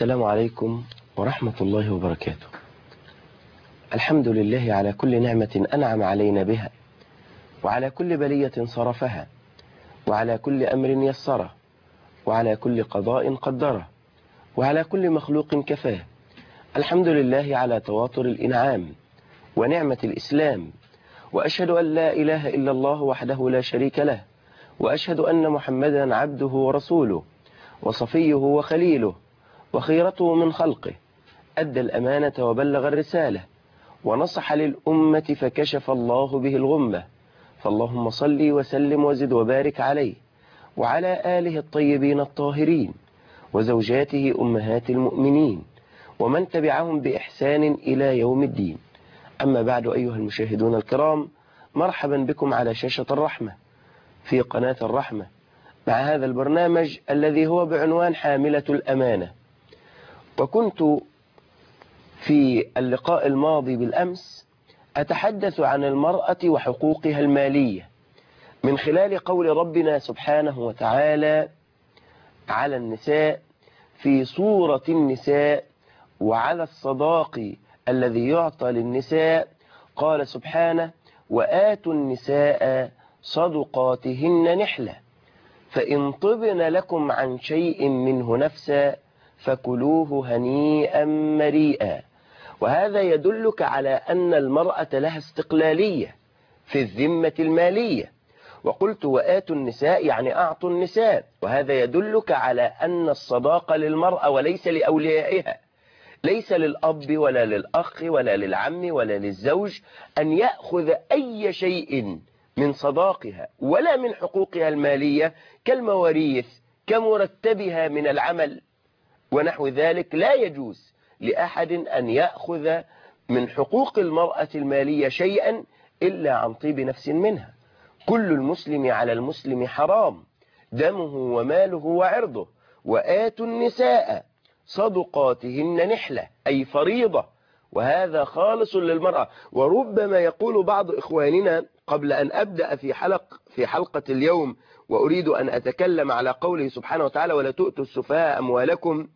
السلام عليكم ورحمة الله وبركاته. الحمد لله على كل نعمة أنعم علينا بها، وعلى كل بلية صرفها، وعلى كل أمر يسره، وعلى كل قضاء قدره، وعلى كل مخلوق كفاه. الحمد لله على تواتر الإنعام ونعمة الإسلام، وأشهد أن لا إله إلا الله وحده لا شريك له، وأشهد أن محمدا عبده ورسوله وصفيه وخليله وخيرته من خلقه، أدى الأمانة وبلغ الرسالة ونصح للأمة فكشف الله به الغمة، فاللهم صل وسلم وزد وبارك عليه وعلى آله الطيبين الطاهرين وزوجاته أمهات المؤمنين ومن تبعهم بإحسان إلى يوم الدين. أما بعد، أيها المشاهدون الكرام، مرحبا بكم على شاشة الرحمة في قناة الرحمة مع هذا البرنامج الذي هو بعنوان حاملة الأمانة. وكنت في اللقاء الماضي بالأمس أتحدث عن المرأة وحقوقها المالية من خلال قول ربنا سبحانه وتعالى على النساء في سورة النساء وعلى الصداق الذي يعطى للنساء. قال سبحانه: وآتوا النساء صدقاتهن نحلة فإن طبن لكم عن شيء منه نفسا فكلوه هنيئا مريئا. وهذا يدلك على أن المرأة لها استقلالية في الذمة المالية. وقلت وآتوا النساء يعني أعطوا النساء، وهذا يدلك على أن الصداقة للمرأة وليس لأوليائها، ليس للأب ولا للأخ ولا للعم ولا للزوج أن يأخذ أي شيء من صداقها ولا من حقوقها المالية كالمواريث كمرتبها من العمل ونحو ذلك. لا يجوز لأحد أن يأخذ من حقوق المرأة المالية شيئا إلا عن طيب نفس منها. كل المسلم على المسلم حرام دمه وماله وعرضه. وآتوا النساء صدقاتهن نحلة أي فريضة، وهذا خالص للمرأة. وربما يقول بعض إخواننا قبل أن أبدأ في حلقة اليوم وأريد أن أتكلم على قوله سبحانه وتعالى: ولا تؤتوا السفهاء أموالكم،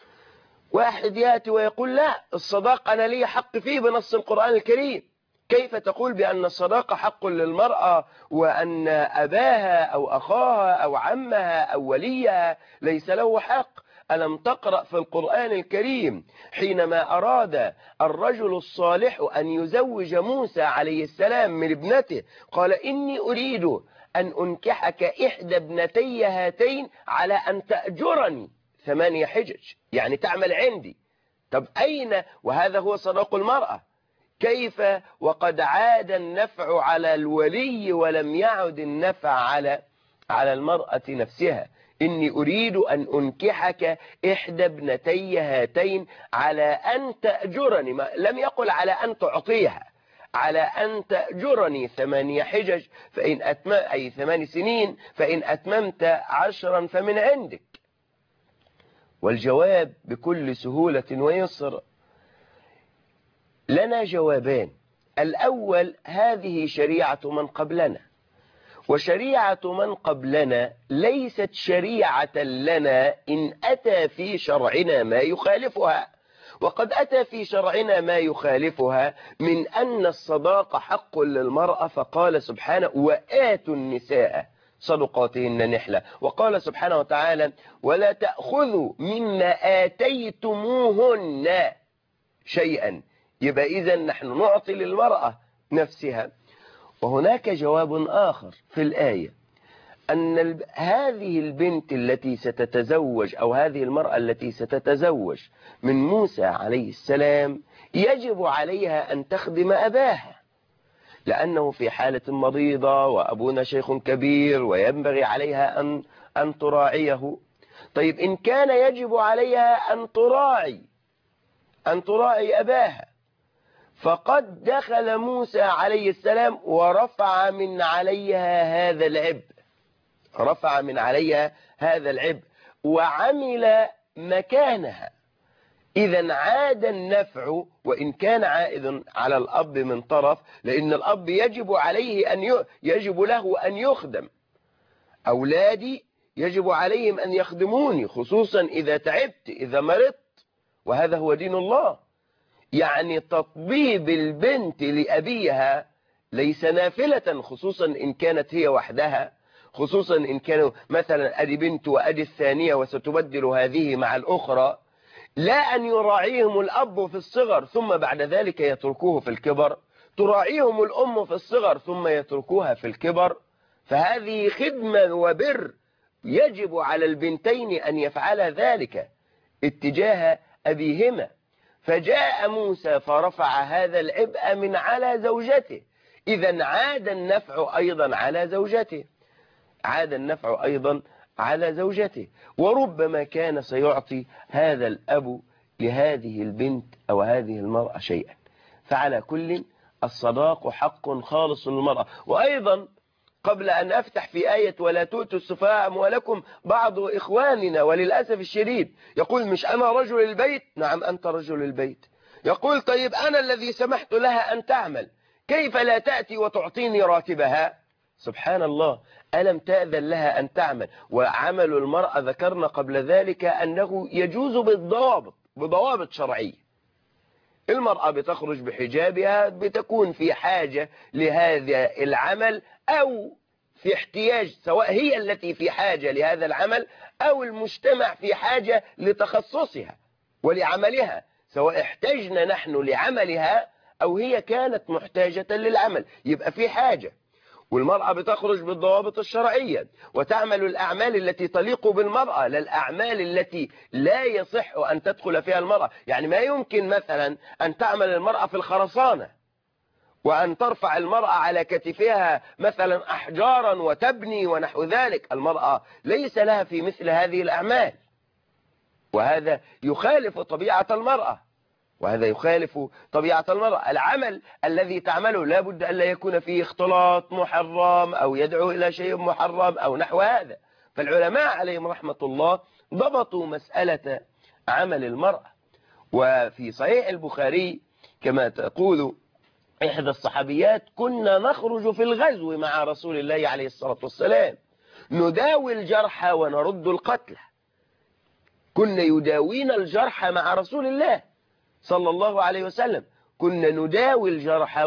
واحد يأتي ويقول: لا، الصداق أنا لي حق فيه بنص القرآن الكريم. كيف تقول بأن الصداقة حق للمرأة وأن أباها أو أخاها أو عمها أو وليها ليس له حق؟ ألم تقرأ في القرآن الكريم حينما أراد الرجل الصالح أن يزوج موسى عليه السلام من ابنته قال: إني أريد أن أنكحك إحدى ابنتي هاتين على أن تأجرني 8 حجج، يعني تعمل عندي. طب أين؟ وهذا هو صداق المرأة. كيف وقد عاد النفع على الولي ولم يعد النفع على المرأة نفسها؟ إني أريد أن أنكحك إحدى ابنتي هاتين على أن تأجرني، لم يقل على أن تعطيها، على أن تأجرني 8 حجج أي 8 سنين، فإن أتممت 10 فمن عندك. والجواب بكل سهولة ويسر. لنا جوابان. الأول: هذه شريعة من قبلنا، وشريعة من قبلنا ليست شريعة لنا إن أتى في شرعنا ما يخالفها. وقد أتى في شرعنا ما يخالفها من أن الصداق حق للمرأة، فقال سبحانه: وآتوا النساء صدقاتهن نحلة. وقال سبحانه وتعالى: ولا تأخذوا مما آتيتموهن شيئا. يبقى إذن نحن نعطي للمرأة نفسها. وهناك جواب آخر في الآية، أن هذه البنت التي ستتزوج أو هذه المرأة التي ستتزوج من موسى عليه السلام يجب عليها أن تخدم أباها، لأنه في حالة مريضة وأبونا شيخ كبير وينبغي عليها أن تراعيه. طيب إن كان يجب عليها أن تراعي أباها، فقد دخل موسى عليه السلام ورفع من عليها هذا العبء وعمل مكانها. إذا عاد النفع، وإن كان عائد على الأب من طرف، لأن الأب يجب له أن يخدم. أولادي يجب عليهم أن يخدموني، خصوصا إذا تعبت إذا مرضت. وهذا هو دين الله. يعني تطبيب البنت لأبيها ليس نافلة، خصوصا إن كانت هي وحدها، خصوصا إن كانوا مثلا أدي بنت وأدي الثانية وستبدل هذه مع الأخرى. لا أن يراعيهم الأب في الصغر ثم بعد ذلك يتركوه في الكبر، تراعيهم الأم في الصغر ثم يتركوها في الكبر. فهذه خدمة وبر يجب على البنتين أن يفعلا ذلك اتجاه أبيهما. فجاء موسى فرفع هذا العبء من على زوجته، إذا عاد النفع أيضا على زوجته، عاد النفع أيضا على زوجته. وربما كان سيعطي هذا الأب لهذه البنت أو هذه المرأة شيئا. فعلى كل الصداق حق خالص للمرأة. وأيضا قبل أن أفتح في آية ولا تؤتوا السفهاء أموالكم، بعض إخواننا وللأسف الشديد يقول مش أنا رجل البيت؟ نعم أنت رجل البيت. يقول طيب أنا الذي سمحت لها أن تعمل، كيف لا تأتي وتعطيني راتبها؟ سبحان الله، ألم تأذن لها أن تعمل؟ وعمل المرأة ذكرنا قبل ذلك أنه يجوز بضوابط شرعية. المرأة بتخرج بحجابها، بتكون في حاجة لهذا العمل أو في احتياج، سواء هي التي في حاجة لهذا العمل أو المجتمع في حاجة لتخصصها ولعملها، سواء احتجنا نحن لعملها أو هي كانت محتاجة للعمل، يبقى في حاجة. والمرأة بتخرج بالضوابط الشرعية وتعمل الأعمال التي تليق بالمرأة، لا الأعمال التي لا يصح أن تدخل فيها المرأة. يعني ما يمكن مثلا أن تعمل المرأة في الخرسانة وأن ترفع المرأة على كتفها مثلا أحجارا وتبني ونحو ذلك. المرأة ليس لها في مثل هذه الأعمال، وهذا يخالف طبيعة المرأة، وهذا يخالف طبيعة المرأة. العمل الذي تعمله لا بد أن لا يكون فيه اختلاط محرم أو يدعو إلى شيء محرم أو نحو هذا. فالعلماء عليهم رحمة الله ضبطوا مسألة عمل المرأة. وفي صحيح البخاري كما تقول إحدى الصحابيات كنا نخرج في الغزو مع رسول الله عليه الصلاة والسلام نداوي الجرحى ونرد القتلى. كنا يداوين الجرحى مع رسول الله صلى الله عليه وسلم، كنا نداوي الجرحى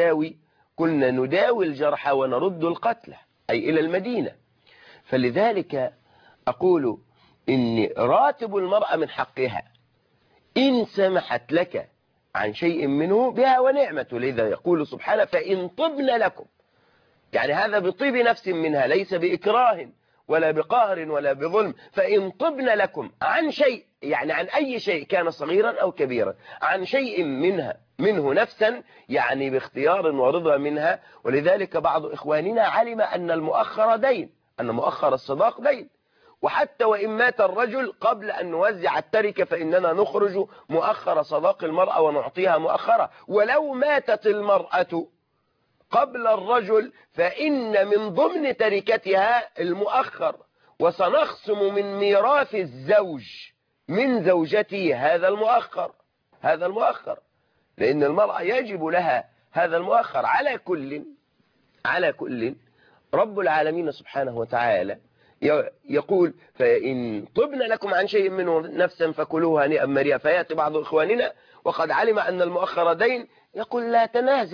ونرد القتلى، أي إلى المدينة. فلذلك أقول إن راتب المرأة من حقها إن سمحت لك عن شيء منه بها ونعمة. لذا يقول سبحانه فإن طبن لكم، يعني هذا بطيب نفس منها، ليس بإكراه ولا بقهر ولا بظلم. فإن طبن لكم عن شيء، يعني عن أي شيء كان صغيرا أو كبيرا، عن شيء منه نفسا، يعني باختيار ورضا منها. ولذلك بعض إخواننا علم أن المؤخر دين، أن مؤخر الصداق دين. وحتى وإن مات الرجل قبل أن نوزع التركة فإننا نخرج مؤخر صداق المرأة ونعطيها مؤخرة. ولو ماتت المرأة قبل الرجل فإن من ضمن تركتها المؤخر، وسنخصم من ميراث الزوج من زوجته هذا المؤخر، لأن المرأة يجب لها هذا المؤخر. على كل رب العالمين سبحانه وتعالى يقول فإن طبن لكم عن شيء منه نفسا فكلوها هنيئا مريئا. فيأتي بعض إخواننا وقد علم أن المؤخر دين يقول لا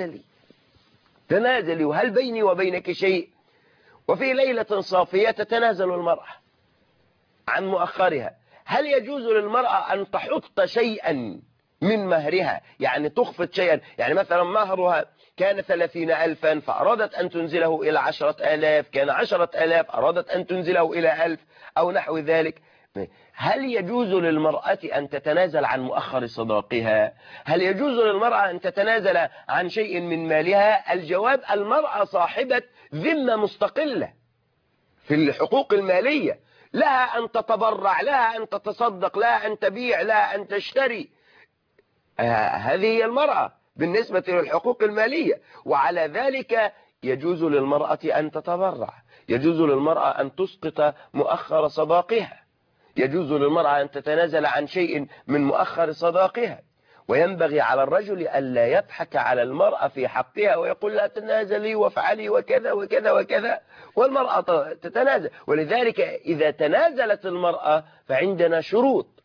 تنازلي وهل بيني وبينك شيء؟ وفي ليلة صافية تتنازل المرأة عن مؤخرها. هل يجوز للمرأة أن تحط شيئا من مهرها، يعني تخفض شيئا؟ يعني مثلا مهرها كان 30,000 فأرادت أن تنزله إلى 10,000، كان 10,000 أرادت أن تنزله إلى 1,000 أو نحو ذلك. هل يجوز للمرأة أن تتنازل عن مؤخر صداقها؟ هل يجوز للمرأة أن تتنازل عن شيء من مالها؟ الجواب المرأة صاحبة ذمة مستقلة في الحقوق المالية، لها أن تتبرع، لها أن تتصدق، لها أن تبيع، لها أن تشتري. هذه هي المرأة بالنسبة للحقوق المالية. وعلى ذلك يجوز للمرأة أن تتبرع، يجوز للمرأة أن تسقط مؤخر صداقها، يجوز للمرأة أن تتنازل عن شيء من مؤخر صداقها. وينبغي على الرجل ألا يضحك على المرأة في حقها ويقول لا تنازلي وافعلي وكذا وكذا وكذا، والمرأة تتنازل. ولذلك إذا تنازلت المرأة فعندنا شروط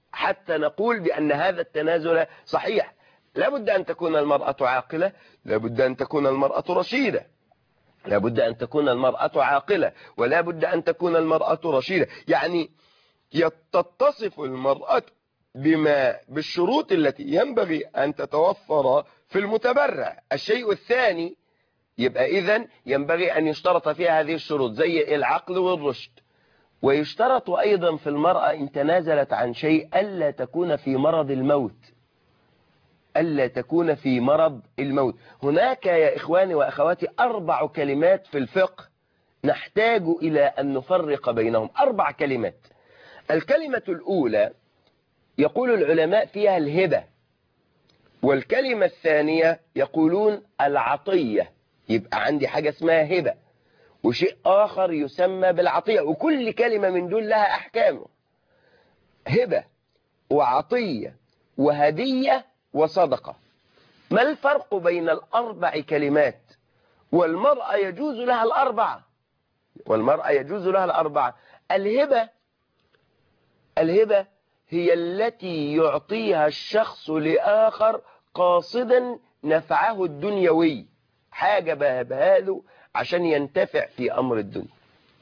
حتى نقول بأن هذا التنازل صحيح. لابد أن تكون المرأة عاقلة، لابد أن تكون المرأة رشيدة، لابد أن تكون المرأة عاقلة، ولا بد أن تكون المرأة رشيدة. يعني تتصف المرأة بالشروط التي ينبغي أن تتوفر في المتبرع. الشيء الثاني يبقى إذن ينبغي أن يشترط فيها هذه الشروط زي العقل والرشد. ويشترط أيضا في المرأة إن تنازلت عن شيء ألا تكون في مرض الموت، ألا تكون في مرض الموت. هناك يا إخواني وأخواتي 4 كلمات في الفقه نحتاج إلى أن نفرق بينهم. 4 كلمات. الكلمة الأولى يقول العلماء فيها الهبة، والكلمة الثانية يقولون العطية. يبقى عندي حاجة اسمها هبة، وشيء آخر يسمى بالعطية، وكل كلمة من دول لها أحكامه. هبة وعطية وهدية وصدقة. ما الفرق بين ال4 كلمات؟ والمرأة يجوز لها ال4، والمرأة يجوز لها ال4. الهبة هي التي يعطيها الشخص لآخر قاصدا نفعه الدنيوي، حاجة بهبها له عشان ينتفع في أمر الدنيا.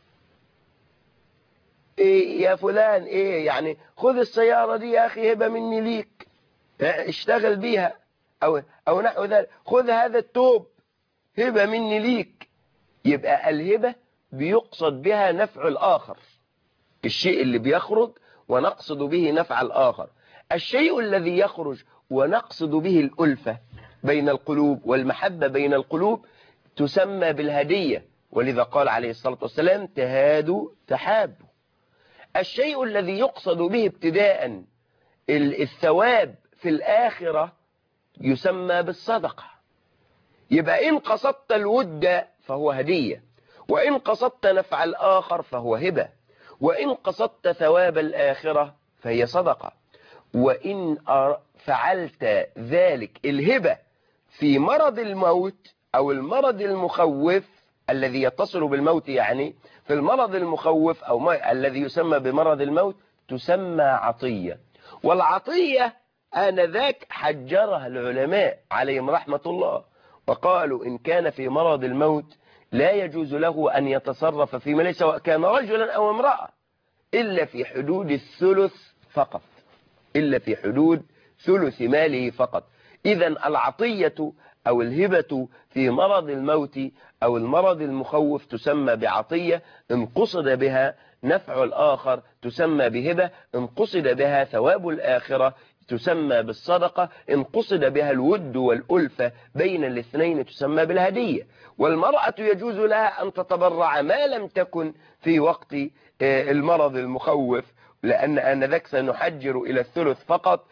إيه يا فلان، إيه يعني خذ السيارة دي يا أخي هبة مني ليك، اشتغل بيها، أو نحو ذلك. خذ هذا التوب هبة مني ليك. يبقى الهبة بيقصد بها نفع الآخر، الشيء اللي بيخرج ونقصد به نفع الآخر. الشيء الذي يخرج ونقصد به الألفة بين القلوب والمحبة بين القلوب تسمى بالهدية، ولذا قال عليه الصلاة والسلام تهادوا تحابوا. الشيء الذي يقصد به ابتداء الثواب في الآخرة يسمى بالصدقة. يبقى إن قصدت الود فهو هدية، وإن قصدت نفع الآخر فهو هبة، وإن قصدت ثواب الآخرة فهي صدقة. وإن فعلت ذلك الهبة في مرض الموت أو المرض المخوف الذي يتصل بالموت، يعني في المرض المخوف أو الذي يسمى بمرض الموت تسمى عطية. والعطية آنذاك حجرها العلماء عليهم رحمة الله، وقالوا إن كان في مرض الموت لا يجوز له أن يتصرف في ماله سواء كان رجلا أو امرأة إلا في حدود الثلث فقط، إلا في حدود ثلث ماله فقط. إذن العطية أو الهبة في مرض الموت أو المرض المخوف تسمى بعطية، إن قصد بها نفع الآخر تسمى بهبة، إن قصد بها ثواب الآخرة تسمى بالصدقة، إن قصد بها الود والألفة بين الاثنين تسمى بالهدية. والمرأة يجوز لها أن تتبرع ما لم تكن في وقت المرض المخوف، لأن آنذاك سنحجر إلى الثلث فقط،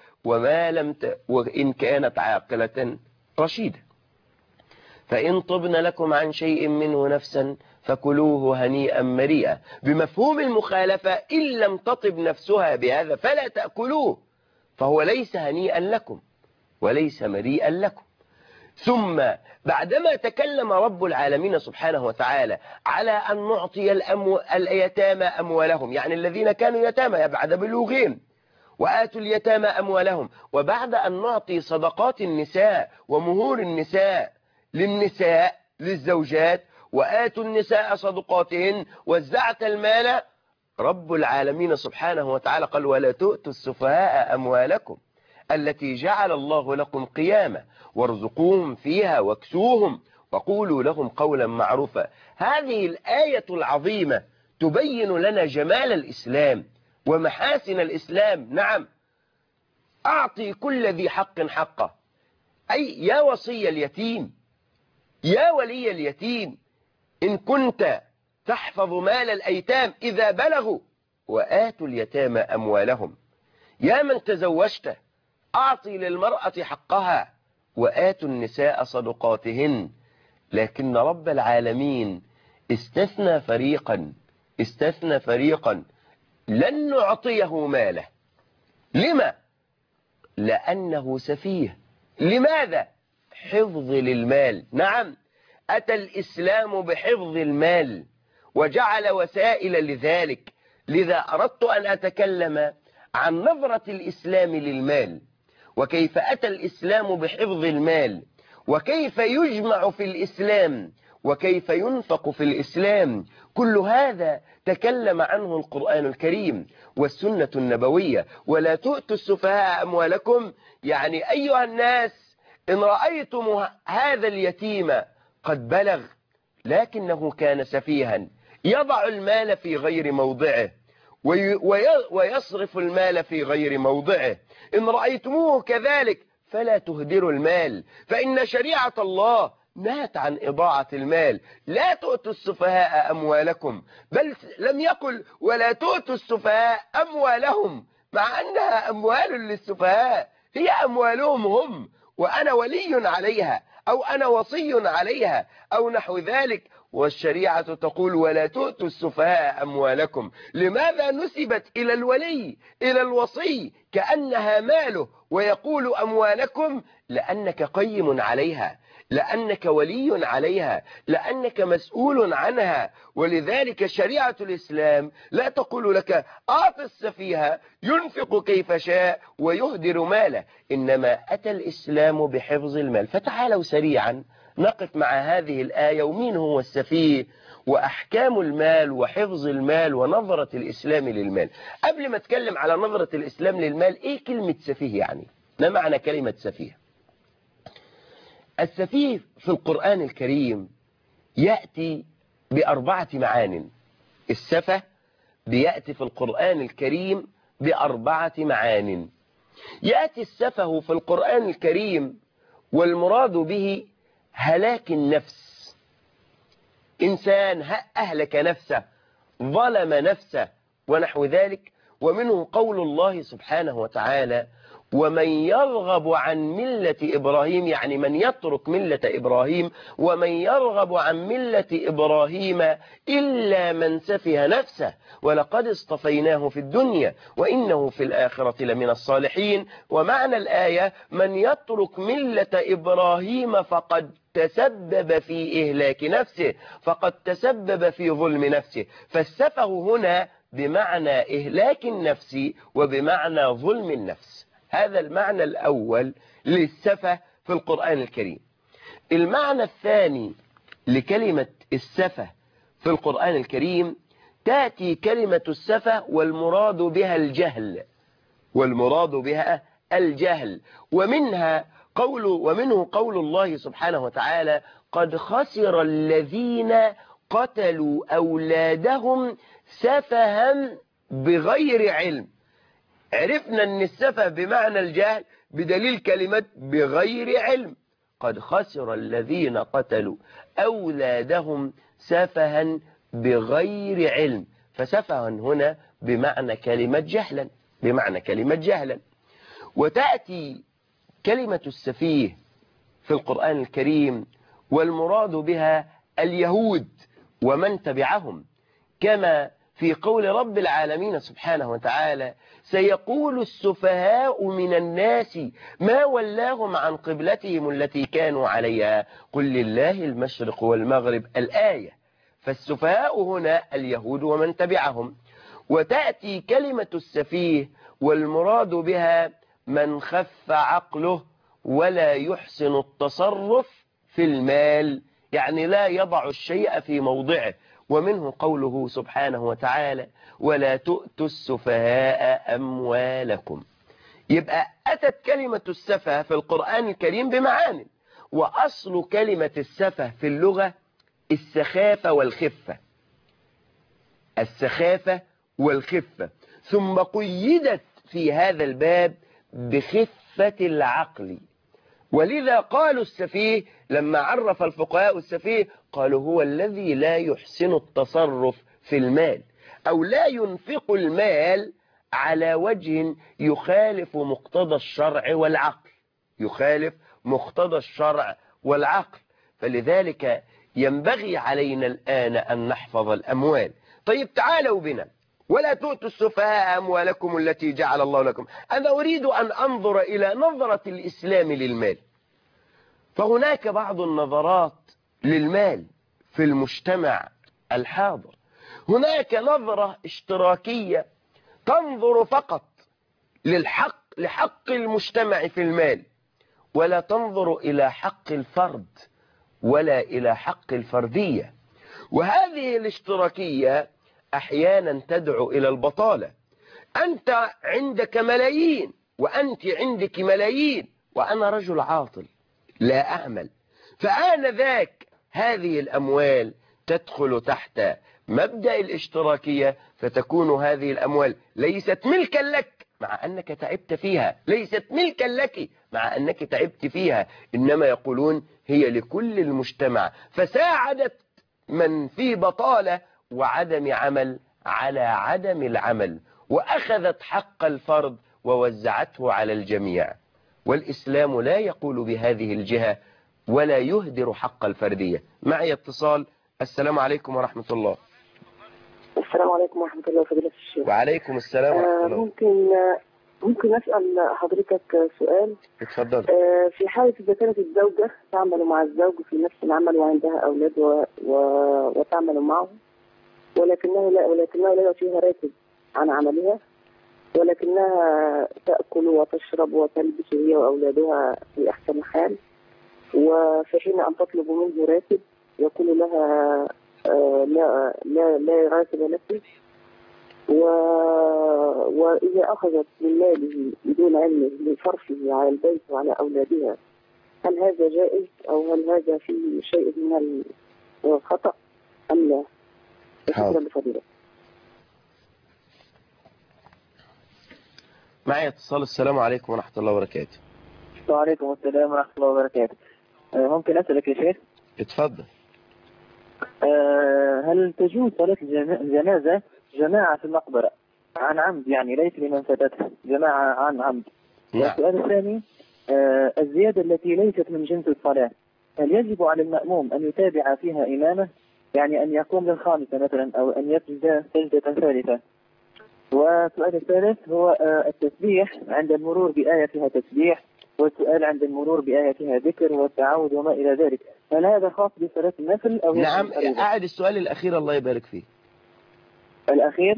وإن كانت عاقلة رشيدة. فإن طبن لكم عن شيء منه نفسا فكلوه هنيئا مريئا. بمفهوم المخالفة إن لم تطب نفسها بهذا فلا تأكلوه، فهو ليس هنيئا لكم وليس مريئا لكم. ثم بعدما تكلم رب العالمين سبحانه وتعالى على أن نعطي اليتامى أموالهم، يعني الذين كانوا يتامى بعد بلوغهم، وآتوا اليتامى أموالهم، وبعد أن نعطي صدقات النساء ومهور النساء للنساء للزوجات، وآتوا النساء صدقاتهن وزعت المال، رب العالمين سبحانه وتعالى قال ولا تؤتوا السفهاء أموالكم التي جعل الله لكم قياما وارزقوهم فيها واكسوهم وقولوا لهم قولا معروفا. هذه الآية العظيمة تبين لنا جمال الإسلام ومحاسن الإسلام. نعم، أعطي كل ذي حق حقه، أي يا وصي اليتيم، يا ولي اليتيم، إن كنت تحفظ مال الأيتام إذا بلغوا، وآتوا اليتامى أموالهم. يا من تزوجت أعطي للمرأة حقها، وآتوا النساء صدقاتهن. لكن رب العالمين استثنى فريقا لن نعطيه ماله. لما؟ لأنه سفيه. لماذا؟ حفظ للمال. نعم، أتى الإسلام بحفظ المال وجعل وسائل لذلك. لذا أردت أن أتكلم عن نظرة الإسلام للمال، وكيف أتى الإسلام بحفظ المال، وكيف يجمع في الإسلام، وكيف ينفق في الإسلام. كل هذا تكلم عنه القرآن الكريم والسنة النبوية. ولا تؤتوا السفهاء أموالكم، يعني أيها الناس إن رأيتم هذا اليتيم قد بلغ لكنه كان سفيها يضع المال في غير موضعه ويصرف المال في غير موضعه، إن رأيتموه كذلك فلا تهدروا المال، فإن شريعة الله نهت عن إضاعة المال. لا تؤتوا السفهاء أموالكم، بل لم يقل ولا تؤتوا السفهاء أموالهم، مع أنها أموال للسفهاء، هي أموالهم هم، وأنا ولي عليها أو أنا وصي عليها أو نحو ذلك. والشريعة تقول ولا تؤتوا السفهاء أموالكم. لماذا نسبت إلى الولي إلى الوصي كأنها ماله، ويقول أموالكم؟ لأنك قيم عليها، لأنك ولي عليها، لأنك مسؤول عنها. ولذلك شريعة الإسلام لا تقول لك أعط السفيه ينفق كيف شاء ويهدر ماله، إنما أتى الإسلام بحفظ المال. فتعالوا سريعا نقف مع هذه الآية، ومين هو السفيه، وأحكام المال وحفظ المال ونظرة الإسلام للمال. قبل ما أتكلم على نظرة الإسلام للمال، إيه كلمة سفيه يعني؟ ما معنى كلمة سفيه؟ السفيه في القرآن الكريم يأتي بأربعة معان. السفه بيأتي في القرآن الكريم بأربعة معان. يأتي السفه في القرآن الكريم والمراد به هلاك النفس، إنسان أهلك نفسه، ظلم نفسه ونحو ذلك. ومنه قول الله سبحانه وتعالى ومن يرغب عن ملة إبراهيم، يعني من يترك ملة إبراهيم، ومن يرغب عن ملة إبراهيم إلا من سفه نفسه ولقد اصطفيناه في الدنيا وإنه في الآخرة لمن الصالحين. ومعنى الآية من يترك ملة إبراهيم فقد تسبب في إهلاك نفسه، فقد تسبب في ظلم نفسه. فالسفه هنا بمعنى إهلاك النفس وبمعنى ظلم النفس. هذا المعنى الأول للسفه في القرآن الكريم. المعنى الثاني لكلمة السفه في القرآن الكريم، تأتي كلمة السفه والمراد بها الجهل، والمراد بها الجهل. ومنه قول الله سبحانه وتعالى قد خسر الذين قتلوا أولادهم سفها بغير علم. عرفنا أن السفه بمعنى الجهل بدليل كلمة بغير علم. قد خسر الذين قتلوا أولادهم سفها بغير علم. فسفها هنا بمعنى كلمة جهلا، بمعنى كلمة جهلا. وتأتي كلمة السفيه في القرآن الكريم والمراد بها اليهود ومن تبعهم، كما في قول رب العالمين سبحانه وتعالى سيقول السفهاء من الناس ما ولاهم عن قبلتهم التي كانوا عليها قل لله المشرق والمغرب. الآية. فالسفهاء هنا اليهود ومن تبعهم. وتأتي كلمة السفيه والمراد بها من خف عقله ولا يحسن التصرف في المال، يعني لا يضع الشيء في موضعه. ومنه قوله سبحانه وتعالى ولا تؤتوا السفهاء أموالكم. يبقى أتت كلمة السفه في القرآن الكريم بمعاني. وأصل كلمة السفه في اللغة السخافة والخفة، السخافة والخفة، ثم قيدت في هذا الباب بخفة العقل. ولذا قالوا السفيه لما عرف الفقهاء السفيه قالوا هو الذي لا يحسن التصرف في المال، أو لا ينفق المال على وجه يخالف مقتضى الشرع والعقل، يخالف مقتضى الشرع والعقل. فلذلك ينبغي علينا الآن أن نحفظ الأموال. طيب تعالوا بنا ولا تؤتوا السفهاء أموالكم التي جعل الله لكم. أنا أريد أن أنظر إلى نظرة الإسلام للمال. فهناك بعض النظرات للمال في المجتمع الحاضر. هناك نظرة اشتراكية تنظر فقط لحق المجتمع في المال، ولا تنظر إلى حق الفرد ولا إلى حق الفردية. وهذه الاشتراكية أحيانا تدعو إلى البطالة. أنت عندك ملايين وأنت عندك ملايين وأنا رجل عاطل لا أعمل، فآنذاك هذه الأموال تدخل تحت مبدأ الاشتراكية، فتكون هذه الأموال ليست ملكا لك مع أنك تعبت فيها، ليست ملكا لك مع أنك تعبت فيها، إنما يقولون هي لكل المجتمع، فساعدت من في بطالة وعدم عمل على عدم العمل، وأخذت حق الفرد ووزعته على الجميع. والإسلام لا يقول بهذه الجهة ولا يهدر حق الفردية. معي اتصال. السلام عليكم ورحمة الله. السلام عليكم ورحمة الله وفضيلة الشيخ. وعليكم السلام ورحمة الله. ممكن أسأل حضرتك سؤال؟ اتفضل. في حالة إذا كانت الزوجة تعمل مع الزوج في نفس العمل وعندها أولاد وتعمل معه، ولكنها لا يعطيها راتب عن عملها، ولكنها تأكل وتشرب وتلبس هي وأولادها في أحسن حال، وفي حين أن تطلب منه راتب يقول لها لا راتب لك، وإذا أخذت من ماله بدون علمه لصرفه على البيت وعلى أولادها، هل هذا جائز أو هل هذا فيه شيء من الخطأ أم لا؟ شكرا لفضيلة. معي اتصال. السلام عليكم ورحمة الله وبركاته. وعليكم السلام ورحمة الله وبركاته. ممكن أسألك يا شيخ؟ اتفضل. هل تجوز صلاة الجنازة جماعة في المقبرة عن عمد، يعني ليس لمن فاتته، جماعة عن عمد؟ نعم. السؤال الثاني، الزيادة التي ليست من جنس الصلاة هل يجب على المأموم أن يتابع فيها إمامه، يعني أن يقوم للخامسة مثلا أو أن يسجد سجدة ثالثة؟ والسؤال الثالث هو التسبيح عند المرور بآية فيها تسبيح، والسؤال عند المرور بآية فيها ذكر والتعاوذ وما إلى ذلك، هل هذا خاص بصلاة النفل أو؟ نعم. أعد السؤال الأخير الله يبارك فيه. الأخير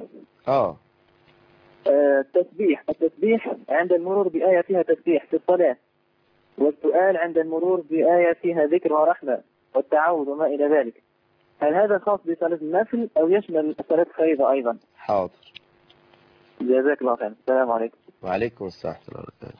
التسبيح عند المرور بآية فيها تسبيح في الصلاة، والسؤال عند المرور بآية فيها ذكر ورحمة والتعاوذ وما إلى ذلك، هل هذا خاص بصلاة النفل أو يشمل صلاة الفريضة أيضا؟ حاضر. جزاك الله خير. السلام عليكم. وعليكم السلام ورحمة الله وبركاته.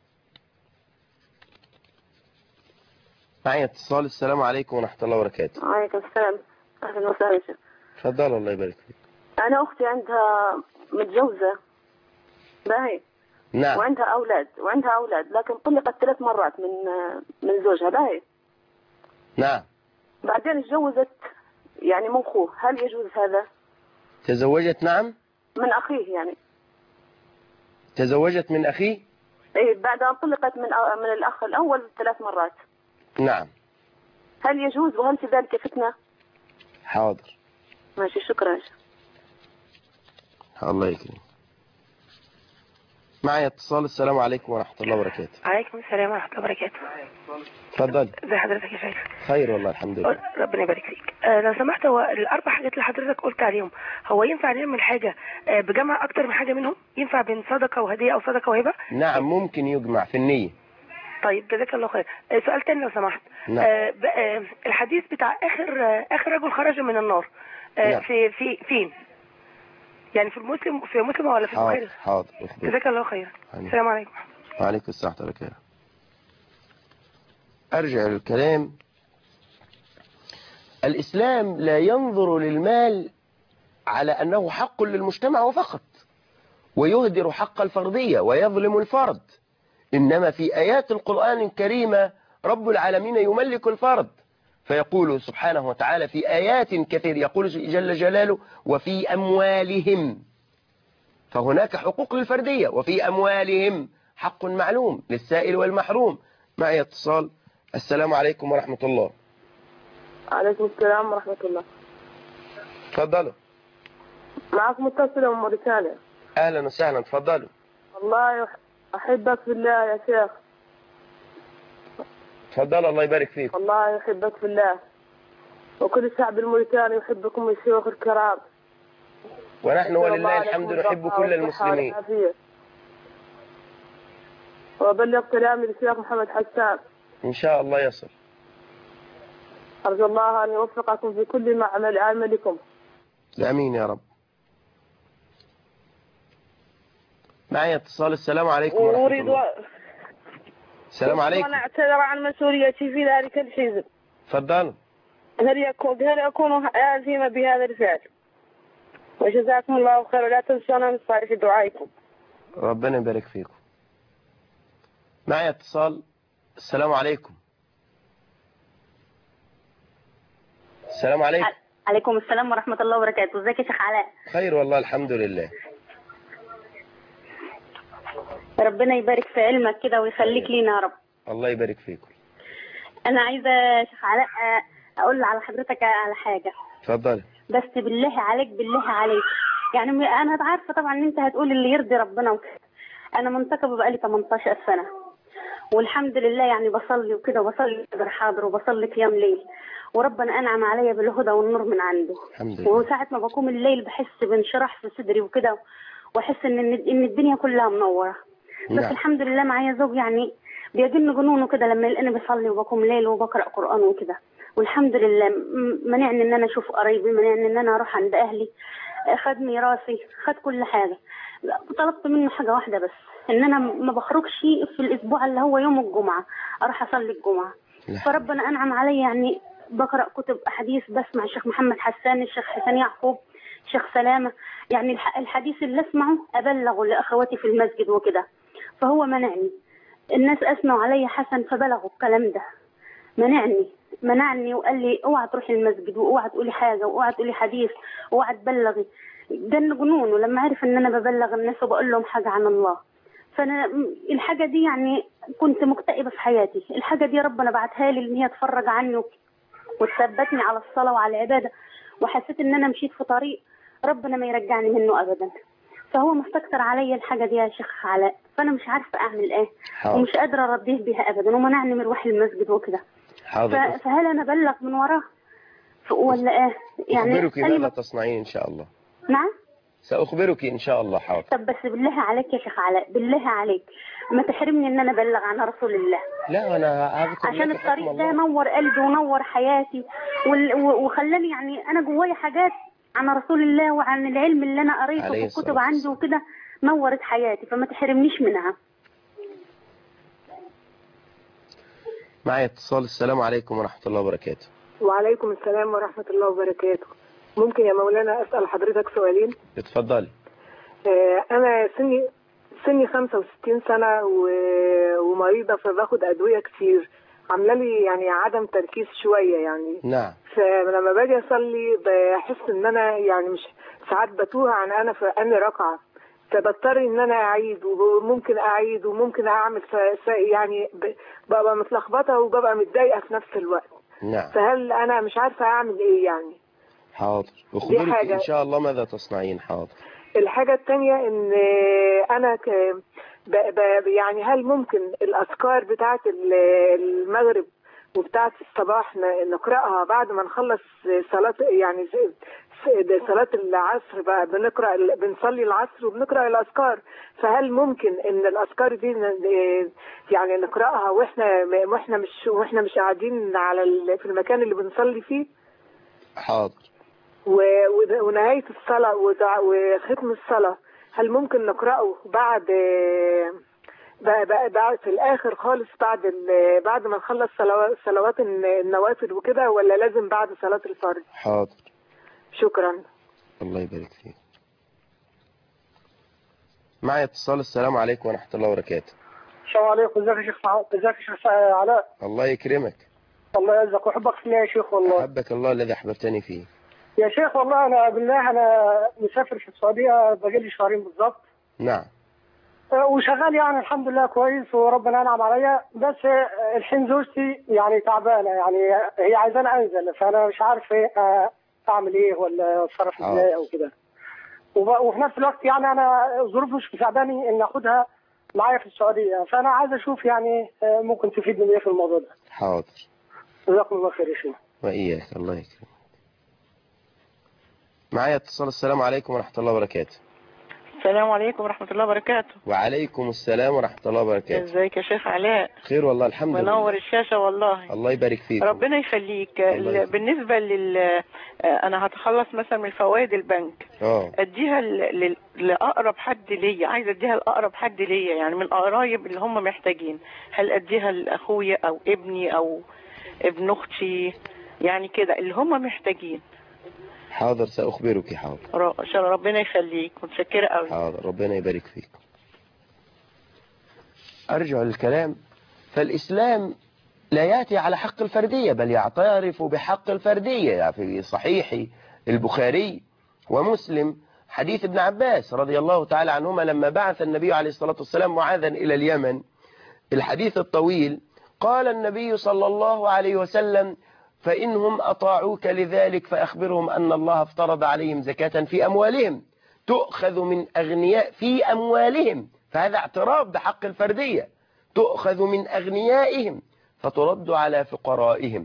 معي اتصال. السلام عليكم ورحمة الله وبركاته. وعليكم السلام. أهلا وسهلا. تفضل الله يبارك فيك. أنا أختي عندها متجوزة باهي. نعم. وعندها أولاد لكن طلقت 3 مرات من زوجها باهي. نعم. بعدين اتجوزت يعني من أخوه، هل يجوز هذا؟ تزوجت. نعم. من أخيه يعني. تزوجت من أخيه. إيه بعد أن طلقت من الأخ الأول 3 مرات. نعم. هل يجوز وهل في ذلك فتنة؟ حاضر. ماشي شكرا. الله يكرمك. معي اتصال. السلام عليكم ورحمة الله وبركاته. عليكم السلام ورحمة الله وبركاته. تفضل. ازي حضرتك يا شيخ؟ خير والله الحمد لله. ربنا يبارك فيك. لو سمحت، هو ال4 حاجات اللي حضرتك قلت عليهم، هو ينفع نعمل حاجة بجمع أكتر من حاجة منهم؟ ينفع بين صدقة وهدية أو صدقة وهبة؟ نعم ممكن يجمع في النية. طيب جزاك الله خير. سؤال تاني لو سمحت. نعم. الحديث بتاع آخر رجل خرج من النار نعم. فين؟ يعني في مسلم ولا في البخاري؟ حاضر. جزاك الله خير. السلام عليكم. وعليكم السلام ورحمة الله. أرجع للكلام. الإسلام لا ينظر للمال على أنه حق للمجتمع وفقط ويهدر حق الفردية ويظلم الفرد، إنما في آيات القرآن الكريمة رب العالمين يملك الفرد، فيقول سبحانه وتعالى في آيات كثير، يقول جل جلاله وفي أموالهم، فهناك حقوق للفردية، وفي أموالهم حق معلوم للسائل والمحروم. معي اتصال. السلام عليكم ورحمة الله. عليكم السلام ورحمة الله. تفضلوا. معكم متصلة من موريتانيا. أهلا وسهلا. تفضلوا. والله أحبك في الله يا شيخ. تفضل الله يبارك فيك. والله يحبك في الله، وكل الشعب الموريتاني يحبكم الشيوخ الكرام. ونحن ولله الحمد نحب كل المسلمين. وبلغ سلامي للشيخ محمد حسان. إن شاء الله يصل. أرجو الله أن يوفقكم في كل ما عملكم. آمين يا رب. معي اتصال. السلام عليكم ورحمة الله. السلام عليكم. أنا أعتذر عن مسؤوليتي في ذلك الحزب. تفضل. هل أكون آثمة بهذا الفعل؟ وجزاكم الله خير. لا تنسونا من صالح دعائكم. ربنا يبارك فيكم. معي اتصال. السلام عليكم. السلام عليكم. عليكم السلام ورحمة الله وبركاته. ازيك يا شيخ علاء؟ خير والله الحمد لله. ربنا يبارك في علمك كده ويخليك لينا يا رب. الله يبارك فيكم. أنا عايزة يا شيخ علاء أقول على حضرتك على حاجة. اتفضل. بس بالله عليك بالله عليك، يعني أنا عارفة طبعا إن أنت هتقول اللي يرضي ربنا وكده. أنا منتقبة بقالي 18 سنة والحمد لله، يعني بصلي وكده وبصلي قدر حاضر وبصلي قيام ليل، وربنا أنعم عليا بالهدى والنور من عنده. الحمد لله. وساعة ما بقوم الليل بحس بانشراح في صدري وكده، واحس ان الدنيا كلها منوره. بس نعم. الحمد لله معايا زوج يعني بيجن جنونه كده لما يلاقيني بصلي وبقوم ليل وبقرا قران وكده، والحمد لله منعني ان انا اشوف قرايبي، منعني ان انا اروح عند اهلي، خد ميراثي، خد كل حاجه. طلبت منه حاجه واحده بس، ان انا ما بخرجش في الاسبوع اللي هو يوم الجمعه اروح اصلي الجمعه. فربنا انعم عليا، يعني بقرا كتب احاديث، بسمع الشيخ محمد حسان، الشيخ حسن يعقوب، شيخ سلامة، يعني الحديث اللي اسمعه أبلغه لأخواتي في المسجد وكده. فهو منعني. الناس أثنوا علي حسن فبلغوا الكلام ده. منعني وقال لي اوعى تروحي المسجد، واوعى تقولي حاجة، واوعى تقولي حديث، واوعى تبلغي. جن جنونه لما عرف ان انا ببلغ الناس وبقول لهم حاجة عن الله. فانا الحاجة دي يعني كنت مكتئبة في حياتي. الحاجة دي ربنا بعتها لي ان هي تفرج عني وتثبتني على الصلاة وعلى العبادة، وحسيت ان انا مشيت في طريق ربنا ما يرجعني منه ابدا. فهو مستكتر عليا الحاجه دي يا شيخ علاء، فانا مش عارفه اعمل ايه. ومش قادره ارضيه بيها ابدا، ومنعني من روح المسجد وكده. فهل انا ابلغ من وراه ولا ايه؟ يعني اخبرك ماذا تصنعين ان شاء الله. نعم ساخبرك ان شاء الله. حاضر. طب بس بالله عليك يا شيخ علاء، بالله عليك ما تحرمني ان انا ابلغ عن رسول الله. لا انا هذكر عشان الطريق ده نور قلبي ونور حياتي وخلاني يعني انا جوايا حاجات عن رسول الله وعن العلم اللي انا قريته في الكتب عندي وكده، نورت حياتي، فما تحرمنيش منها. معي اتصال. السلام عليكم ورحمة الله وبركاته. وعليكم السلام ورحمة الله وبركاته. ممكن يا مولانا أسأل حضرتك سؤالين؟ اتفضلي. أنا سني 65 سنة ومريضة، فباخد أدوية كتير عاملة لي يعني عدم تركيز شوية يعني. نعم. فلما باجي أصلي بحس إن أنا يعني مش ساعات بتوه عن أنا في أني ركعة، فبضطر إن أنا أعيد وممكن أعمل يعني ببقى متلخبطة وببقى متضايقة في نفس الوقت. نعم. فهل أنا مش عارفة أعمل إيه يعني؟ حاضر. أخبرك إن شاء الله ماذا تصنعين. حاضر. الحاجة التانية إن أنا يعني هل ممكن الأذكار بتاعة المغرب وبتاعة الصباح نقرأها بعد ما نخلص صلاة، يعني صلاة العصر بقى بنصلي العصر وبنقرأ الأذكار، فهل ممكن إن الأذكار دي يعني نقرأها وإحنا مش قاعدين في المكان اللي بنصلي فيه؟ حاضر. ونهاية الصلاة وختم الصلاة هل ممكن نقرأه بعد في الآخر خالص بعد ما نخلص صلوات النوافل وكده، ولا لازم بعد صلاة الفرض؟ حاضر. شكرا. الله يبارك فيك. معي اتصال. السلام عليكم ورحمة الله وبركاته. السلام عليكم. ازيك يا شيخ علاء؟ الله يكرمك. الله يعزك ويحبك في الله يا شيخ. والله أحبك الله الذي أحببتني فيه يا شيخ. والله أنا بالله أنا مسافر في السعودية بقالي شهرين بالظبط. نعم. وشغال يعني الحمد لله كويس وربنا أنعم عليا، بس الحين زوجتي يعني تعبانة، يعني هي عايزاني أنزل، فأنا مش عارف أعمل إيه ولا أتصرف إزاي أو كده. وفي نفس الوقت يعني أنا ظروفي مش مساعداني إن أخدها معايا في السعودية، فأنا عايز أشوف يعني ممكن تفيدني إيه في الموضوع ده. حاضر. جزاكم الله خير يا شيخ. وإياك. الله يكرمك. معايا اتصال. السلام عليكم ورحمة الله وبركاته. السلام عليكم ورحمة الله وبركاته. وعليكم السلام ورحمة الله وبركاته. ازيك يا شيخ علاء؟ خير والله الحمد لله. منور الشاشة والله. الله يبارك فيك. ربنا يخليك. بالنسبة أنا هتخلص مثلا من فوائد البنك. أديها لأقرب حد ليا، عايزة أديها لأقرب حد ليا يعني من قرايب اللي هم محتاجين. هل أديها لأخويا أو ابني أو ابن أختي يعني كده اللي هم محتاجين؟ حاضر سأخبرك. حاضر. ربنا يخليك، متشكرة قوي. حاضر ربنا يبارك فيك. أرجع للكلام. فالإسلام لا يأتي على حق الفردية بل يعترف بحق الفردية. يعني في صحيح البخاري ومسلم حديث ابن عباس رضي الله تعالى عنهما لما بعث النبي عليه الصلاة والسلام معاذا إلى اليمن، الحديث الطويل، قال النبي صلى الله عليه وسلم: فإنهم أطاعوك لذلك فأخبرهم أن الله افترض عليهم زكاة في أموالهم تؤخذ من أغنياء في أموالهم، فهذا اعتراف بحق الفردية، تؤخذ من أغنيائهم فترد على فقرائهم.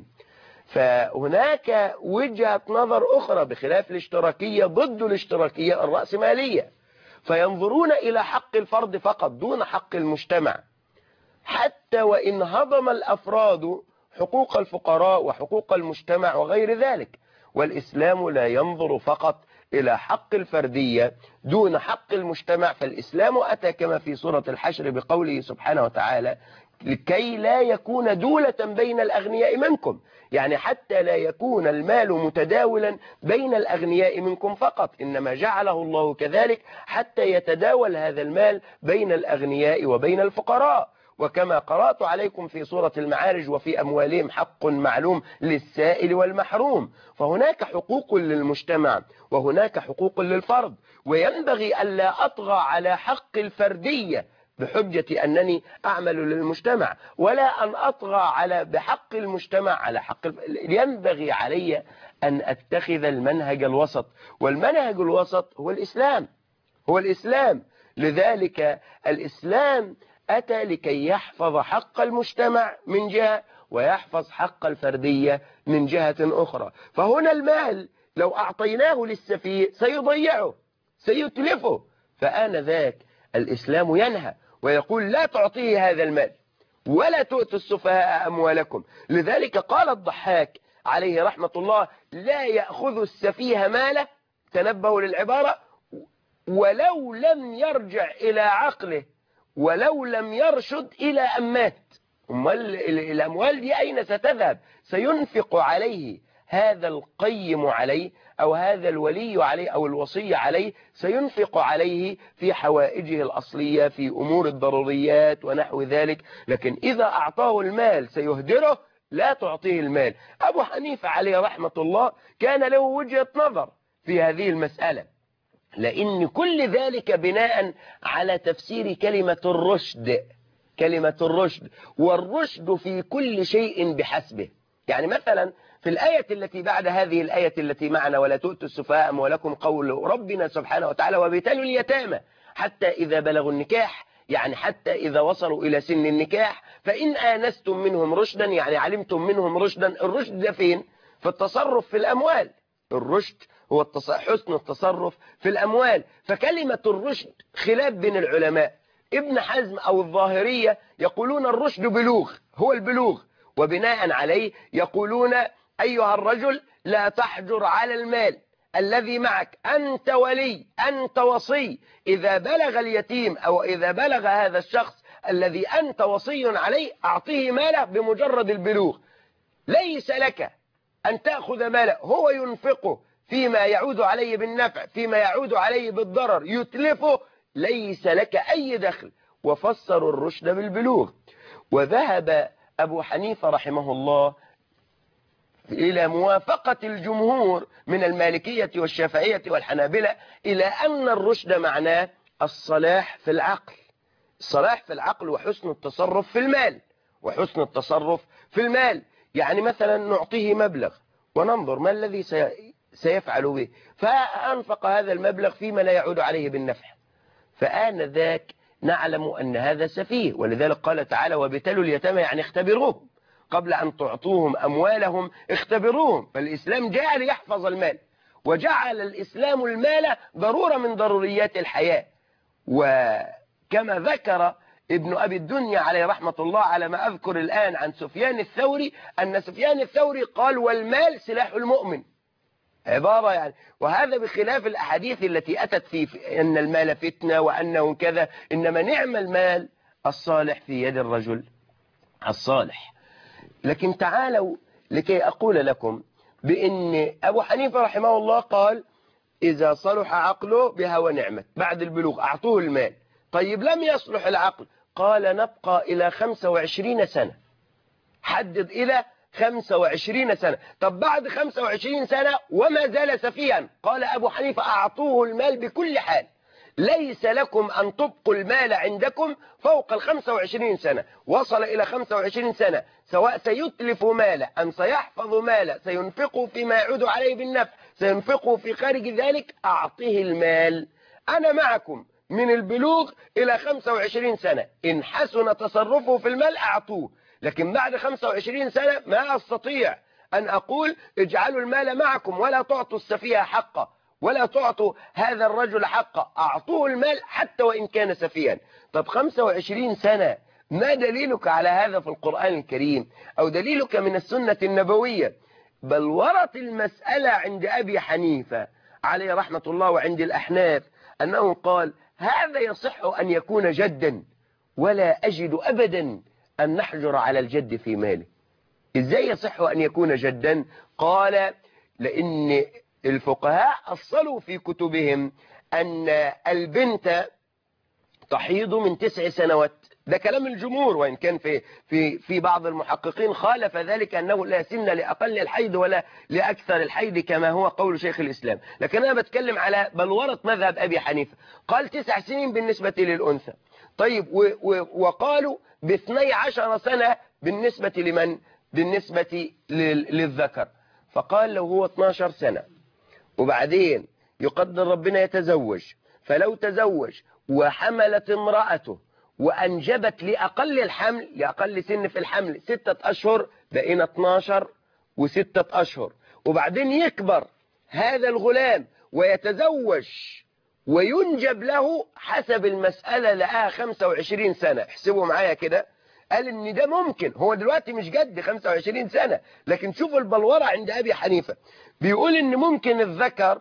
فهناك وجهة نظر أخرى بخلاف الاشتراكية ضد الاشتراكية الرأسمالية، فينظرون إلى حق الفرد فقط دون حق المجتمع، حتى وإن هضم الأفراد حقوق الفقراء وحقوق المجتمع وغير ذلك. والإسلام لا ينظر فقط إلى حق الفردية دون حق المجتمع، فالإسلام أتى كما في سورة الحشر بقوله سبحانه وتعالى: لكي لا يكون دولة بين الأغنياء منكم، يعني حتى لا يكون المال متداولا بين الأغنياء منكم فقط، إنما جعله الله كذلك حتى يتداول هذا المال بين الأغنياء وبين الفقراء. وكما قرأت عليكم في سورة المعارج: وفي أموالهم حق معلوم للسائل والمحروم. فهناك حقوق للمجتمع وهناك حقوق للفرد، وينبغي ألا أطغى على حق الفردية بحجة أنني أعمل للمجتمع، ولا أن أطغى بحق المجتمع على حق ينبغي علي أن أتخذ المنهج الوسط، والمنهج الوسط هو الإسلام. لذلك الإسلام أتى لكي يحفظ حق المجتمع من جهة ويحفظ حق الفردية من جهة أخرى. فهنا المال لو أعطيناه للسفيه سيضيعه سيتلفه، فآنذاك الإسلام ينهى ويقول: لا تعطيه هذا المال ولا تؤتوا السفهاء أموالكم. لذلك قال الضحاك عليه رحمة الله: لا يأخذ السفيه ماله، تنبهوا للعبارة، ولو لم يرجع إلى عقله ولو لم يرشد إلى أن مات. الأموال دي أين ستذهب؟ سينفق عليه هذا القيم عليه أو هذا الولي عليه أو الوصي عليه، سينفق عليه في حوائجه الأصلية في أمور الضروريات ونحو ذلك. لكن إذا أعطاه المال سيهدره، لا تعطيه المال. أبو حنيفة عليه رحمة الله كان له وجهة نظر في هذه المسألة، لأن كل ذلك بناء على تفسير كلمة الرشد، والرشد في كل شيء بحسبه. يعني مثلا في الآية التي بعد هذه الآية التي معنا: ولا تؤتوا السفهاء أموالكم، قول ربنا سبحانه وتعالى: وابتلوا اليتامى حتى إذا بلغوا النكاح، يعني حتى إذا وصلوا إلى سن النكاح، فإن آنستم منهم رشدا، يعني علمتم منهم رشدا. الرشد ده فين؟ في التصرف في الأموال. الرشد هو حسن التصرف في الأموال. فكلمة الرشد خلاف بين العلماء. ابن حزم أو الظاهرية يقولون الرشد بلوغ، هو البلوغ، وبناء عليه يقولون: أيها الرجل لا تحجر على المال الذي معك، أنت ولي، أنت وصي. إذا بلغ اليتيم أو إذا بلغ هذا الشخص الذي أنت وصي عليه، أعطيه ماله بمجرد البلوغ. ليس لك أن تأخذ ماله، هو ينفقه فيما يعود عليه بالنفع، فيما يعود عليه بالضرر، يتلفه، ليس لك أي دخل. وفسروا الرشد بالبلوغ. وذهب أبو حنيفة رحمه الله إلى موافقة الجمهور من المالكية والشافعية والحنابلة إلى أن الرشد معناه الصلاح في العقل، وحسن التصرف في المال. يعني مثلا نعطيه مبلغ وننظر ما الذي سيفعل به، فأنفق هذا المبلغ فيما لا يعود عليه بالنفع، فآنذاك نعلم أن هذا سفيه. ولذلك قال تعالى: وابتلوا اليتامى، يعني اختبروهم قبل أن تعطوهم أموالهم، اختبروهم. فالإسلام جاء ليحفظ المال، وجعل الإسلام المال ضرورة من ضروريات الحياة. وكما ذكر ابن أبي الدنيا عليه رحمة الله على ما أذكر الآن عن سفيان الثوري أن سفيان الثوري قال والمال سلاح المؤمن، عبارة يعني، وهذا بخلاف الأحاديث التي أتت في أن المال فتنة وأنه كذا، إنما نعم المال الصالح في يد الرجل الصالح. لكن تعالوا لكي أقول لكم بأن أبو حنيفة رحمه الله قال إذا صلح عقله بها ونعمت، بعد البلوغ أعطوه المال. طيب لم يصلح العقل، قال نبقى إلى 25 سنة، حدد إلى 25 سنة. طب بعد 25 سنة وما زال سفيها، قال أبو حنيفة أعطوه المال بكل حال، ليس لكم أن تبقوا المال عندكم فوق 25 سنة. وصل إلى 25 سنة سواء سيتلف ماله أم سيحفظ ماله، سينفقه فيما يعود عليه بالنفع، سينفقه في خارج ذلك، أعطيه المال. أنا معكم من البلوغ إلى 25 سنة، إن حسن تصرفه في المال أعطوه، لكن بعد 25 سنة ما أستطيع أن أقول اجعلوا المال معكم ولا تعطوا السفيه حقه ولا تعطوا هذا الرجل حقه، أعطوه المال حتى وإن كان سفيها. طب 25 سنة ما دليلك على هذا في القرآن الكريم أو دليلك من السنة النبوية؟ بل ورت المسألة عند أبي حنيفة عليه رحمة الله وعند الأحناف أنه قال هذا يصح أن يكون جدا، ولا أجد أبدا أن نحجر على الجد في ماله. إزاي يصح أن يكون جدا؟ قال لأن الفقهاء أصلوا في كتبهم أن البنت تحيض من 9 سنوات، ده كلام الجمهور، وإن كان في بعض المحققين خالف ذلك أنه لا سن لأقل الحيض ولا لأكثر الحيض كما هو قول شيخ الإسلام، لكن أنا بتكلم على بلورة مذهب أبي حنيفة، قال 9 سنين بالنسبة للأنثى. طيب وقالوا ب12 سنة بالنسبة لمن؟ بالنسبة للذكر. فقال لو هو 12 سنة وبعدين يقدر ربنا يتزوج، فلو تزوج وحملت امرأته وأنجبت لأقل الحمل، لأقل سن في الحمل 6 أشهر، بقينا 12 و6 أشهر، وبعدين يكبر هذا الغلام ويتزوج وينجب له، حسب المسألة لقاها 25 سنة. احسبوا معايا كده، قال ان ده ممكن، هو دلوقتي مش جد 25 سنة، لكن شوفوا البلورة عند أبي حنيفة، بيقول ان ممكن الذكر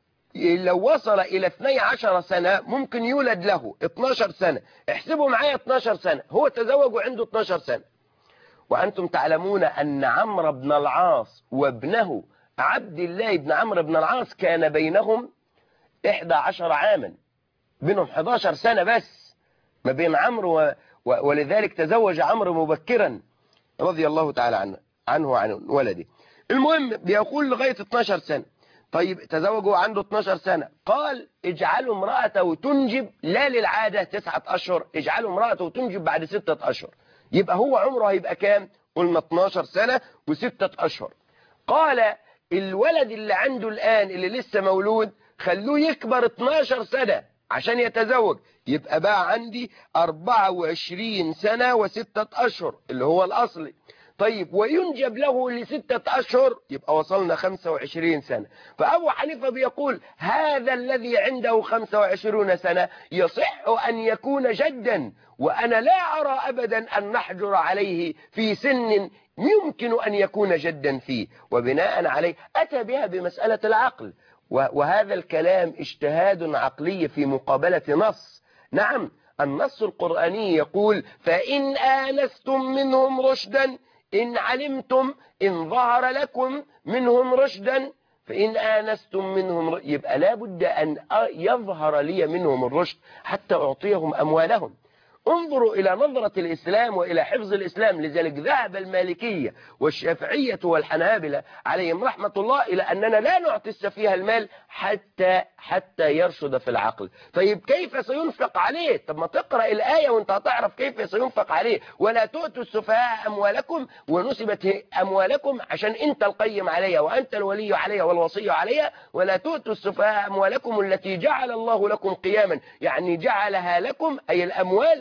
لو وصل إلى 12 سنة ممكن يولد له 12 سنة. احسبوا معايا 12 سنة، هو تزوج وعنده 12 سنة. وأنتم تعلمون أن عمرو بن العاص وابنه عبد الله بن عمرو بن العاص كان بينهم 11 عاما، بينهم 11 سنة بس ما بين عمرو ولذلك تزوج عمرو مبكرا رضي الله تعالى عنه وعن ولده. المهم بيقول لغاية 12 سنة. طيب تزوجوا عنده 12 سنة، قال اجعلوا امرأته تنجب لا للعادة 9 أشهر، اجعلوا امرأته تنجب بعد 6 أشهر، يبقى هو عمره هيبقى كام؟ قلنا 12 سنة و6 أشهر. قال الولد اللي عنده الآن اللي لسه مولود خلوه يكبر 12 سنة عشان يتزوج، يبقى بقى عندي 24 سنة و6 أشهر اللي هو الأصلي. طيب وينجب له ل6 أشهر، يبقى وصلنا 25 سنة. فأبو حنيفة بيقول هذا الذي عنده 25 سنة يصح أن يكون جدا، وأنا لا أرى أبدا أن نحجر عليه في سن يمكن أن يكون جدا فيه. وبناء عليه أتى بها بمسألة العقل، وهذا الكلام اجتهاد عقلي في مقابلة نص. نعم النص القرآني يقول فإن آنستم منهم رشدا، إن علمتم، إن ظهر لكم منهم رشدا، فإن آنستم منهم يبقى لابد أن يظهر لي منهم الرشد حتى أعطيهم أموالهم. انظروا إلى نظرة الإسلام وإلى حفظ الإسلام. لذلك ذهب المالكية والشافعية والحنابلة عليهم رحمة الله إلى أننا لا نعطي السفيه المال حتى يرشد في العقل. طيب كيف سينفق عليه؟ طب ما تقرأ الآية وانت هتعرف كيف سينفق عليه. ولا تؤتوا السفهاء أموالكم، ونسبت أموالكم عشان انت القيم عليها وأنت الولي عليها والوصي عليها. ولا تؤتوا السفهاء أموالكم التي جعل الله لكم قياما، يعني جعلها لكم أي الأموال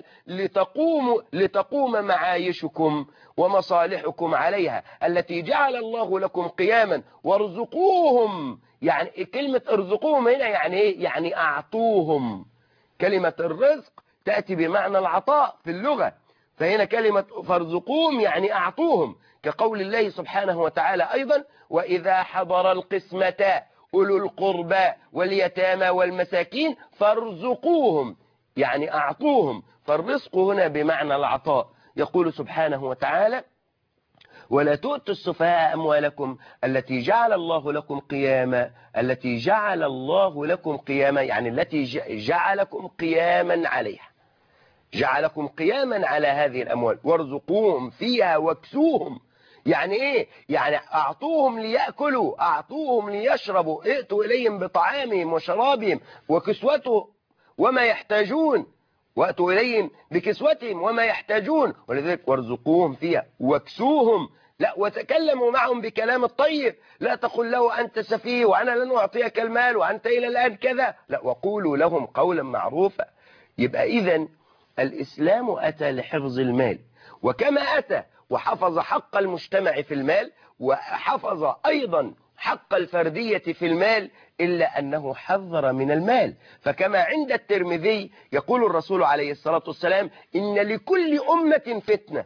لتقوم معايشكم ومصالحكم عليها، التي جعل الله لكم قياما. وارزقوهم، يعني كلمة ارزقوهم هنا يعني ايه؟ يعني اعطوهم، كلمة الرزق تأتي بمعنى العطاء في اللغة، فهنا كلمة فارزقوهم يعني أعطوهم، كقول الله سبحانه وتعالى أيضا وإذا حضر القسمة أولو القربى واليتامى والمساكين فارزقوهم يعني أعطوهم، فالرزق هنا بمعنى العطاء. يقول سبحانه وتعالى ولا تؤتوا السفهاء أموالكم التي جعل الله لكم قياما، التي جعل الله لكم قياما يعني التي جعلكم قياما عليها، جعلكم قياما على هذه الأموال، وارزقوهم فيها واكسوهم. يعني إيه؟ يعني أعطوهم ليأكلوا، أعطوهم ليشربوا، ائتوا إليهم بطعامهم وشرابهم وكسوتهم وما يحتاجون، وأتوا إليهم بكسوتهم وما يحتاجون، ولذلك وارزقوهم فيها واكسوهم. لا، وتكلموا معهم بكلام الطيب، لا تقل له أنت سفيه وأنا لن أعطيك المال وأنت إلى الآن كذا، لا، وقولوا لهم قولا معروفا. يبقى إذن الإسلام أتى لحفظ المال، وكما أتى وحفظ حق المجتمع في المال وحفظ أيضا حق الفردية في المال، إلا أنه حذر من المال. فكما عند الترمذي يقول الرسول عليه الصلاة والسلام إن لكل أمة فتنة،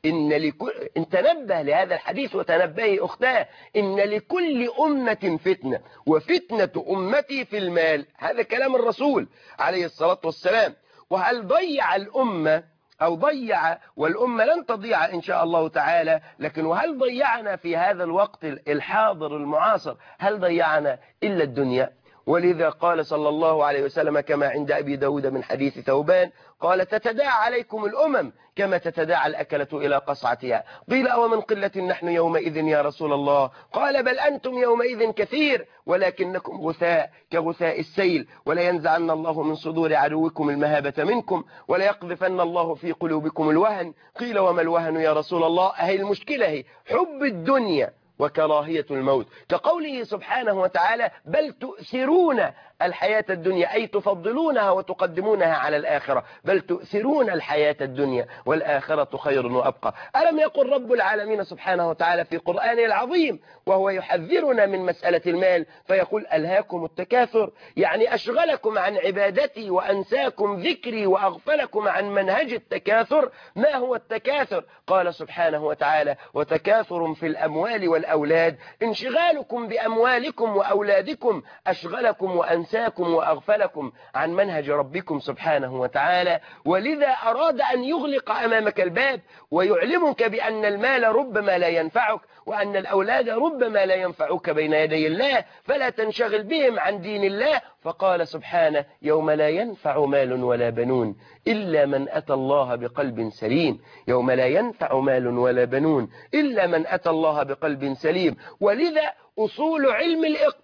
إن تنبه لهذا الحديث وتنبهي أختاه، إن لكل أمة فتنة وفتنة أمتي في المال. هذا كلام الرسول عليه الصلاة والسلام. وهل ضيع الأمة أو ضيع، والأمة لن تضيع إن شاء الله تعالى، لكن وهل ضيعنا في هذا الوقت الحاضر المعاصر، هل ضيعنا إلا الدنيا؟ ولذا قال صلى الله عليه وسلم كما عند أبي داود من حديث ثوبان قال تتداعى عليكم الأمم كما تتداعى الأكلة إلى قصعتها. قيل ومن قلة نحن يومئذ يا رسول الله؟ قال بل أنتم يومئذ كثير ولكنكم غثاء كغثاء السيل، ولا ينزعن الله من صدور عدوكم المهابة منكم ولا يقذفن الله في قلوبكم الوهن. قيل وما الوهن يا رسول الله؟ أهي المشكلة هي حب الدنيا وكراهية الموت، كقوله سبحانه وتعالى بل تؤثرون الحياة الدنيا، أي تفضلونها وتقدمونها على الآخرة، بل تؤثرون الحياة الدنيا والآخرة خير وأبقى. ألم يقل رب العالمين سبحانه وتعالى في قرآنه العظيم وهو يحذرنا من مسألة المال فيقول ألهاكم التكاثر، يعني أشغلكم عن عبادتي وأنساكم ذكري وأغفلكم عن منهج التكاثر. ما هو التكاثر؟ قال سبحانه وتعالى وتكاثر في الأموال والأولاد، انشغالكم بأموالكم وأولادكم أشغلكم وأنساكم وأغفلكم عن منهج ربكم سبحانه وتعالى. ولذا أراد أن يغلق أمامك الباب ويعلمك بأن المال ربما لا ينفعك وأن الأولاد ربما لا ينفعك بين يدي الله، فلا تنشغل بهم عن دين الله. فقال سبحانه يوم لا ينفع مال ولا بنون إلا من أتى الله بقلب سليم، يوم لا ينفع مال ولا بنون إلا من أتى الله بقلب سليم. ولذا أصول علم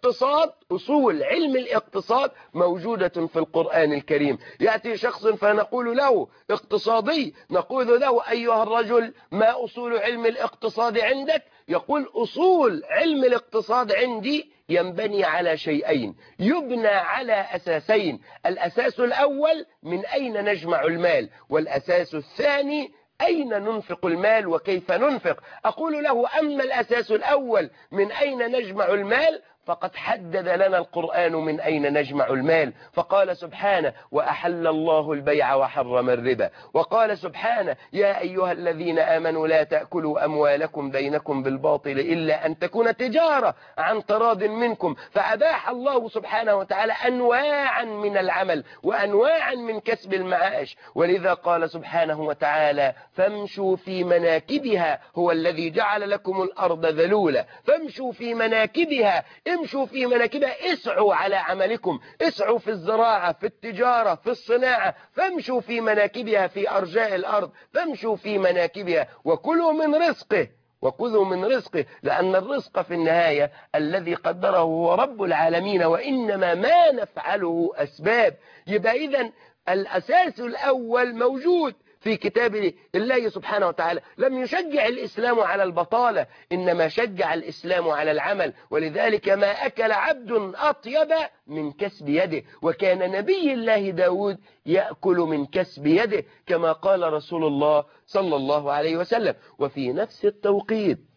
الاقتصاد موجودة في القرآن الكريم. يأتي شخص فنقول له اقتصادي، نقول له أيها الرجل ما أصول علم الاقتصاد عندك؟ يقول أصول علم الاقتصاد عندي ينبني على شيئين، يبنى على أساسين، الأساس الأول من أين نجمع المال، والأساس الثاني أين ننفق المال وكيف ننفق. أقول له أما الأساس الأول من أين نجمع المال فقد حدد لنا القرآن من أين نجمع المال، فقال سبحانه وأحل الله البيع وحرم الربا، وقال سبحانه يا أيها الذين آمنوا لا تأكلوا أموالكم بينكم بالباطل إلا أن تكون تجارة عن تراض منكم، فأباح الله سبحانه وتعالى أنواعا من العمل وأنواعا من كسب المعاش. ولذا قال سبحانه وتعالى فامشوا في مناكبها، هو الذي جعل لكم الأرض ذلولا فامشوا في مناكبها، امشوا في مناكبها، اسعوا على عملكم، اسعوا في الزراعة في التجارة في الصناعة، فامشوا في مناكبها في أرجاء الأرض، فامشوا في مناكبها وكلوا من رزقه، لأن الرزق في النهاية الذي قدره هو رب العالمين، وإنما ما نفعله أسباب. يبقى إذن الأساس الأول موجود في كتاب الله سبحانه وتعالى. لم يشجع الإسلام على البطالة، إنما شجع الإسلام على العمل، ولذلك ما أكل عبد أطيب من كسب يده، وكان نبي الله داود يأكل من كسب يده كما قال رسول الله صلى الله عليه وسلم. وفي نفس التوقيت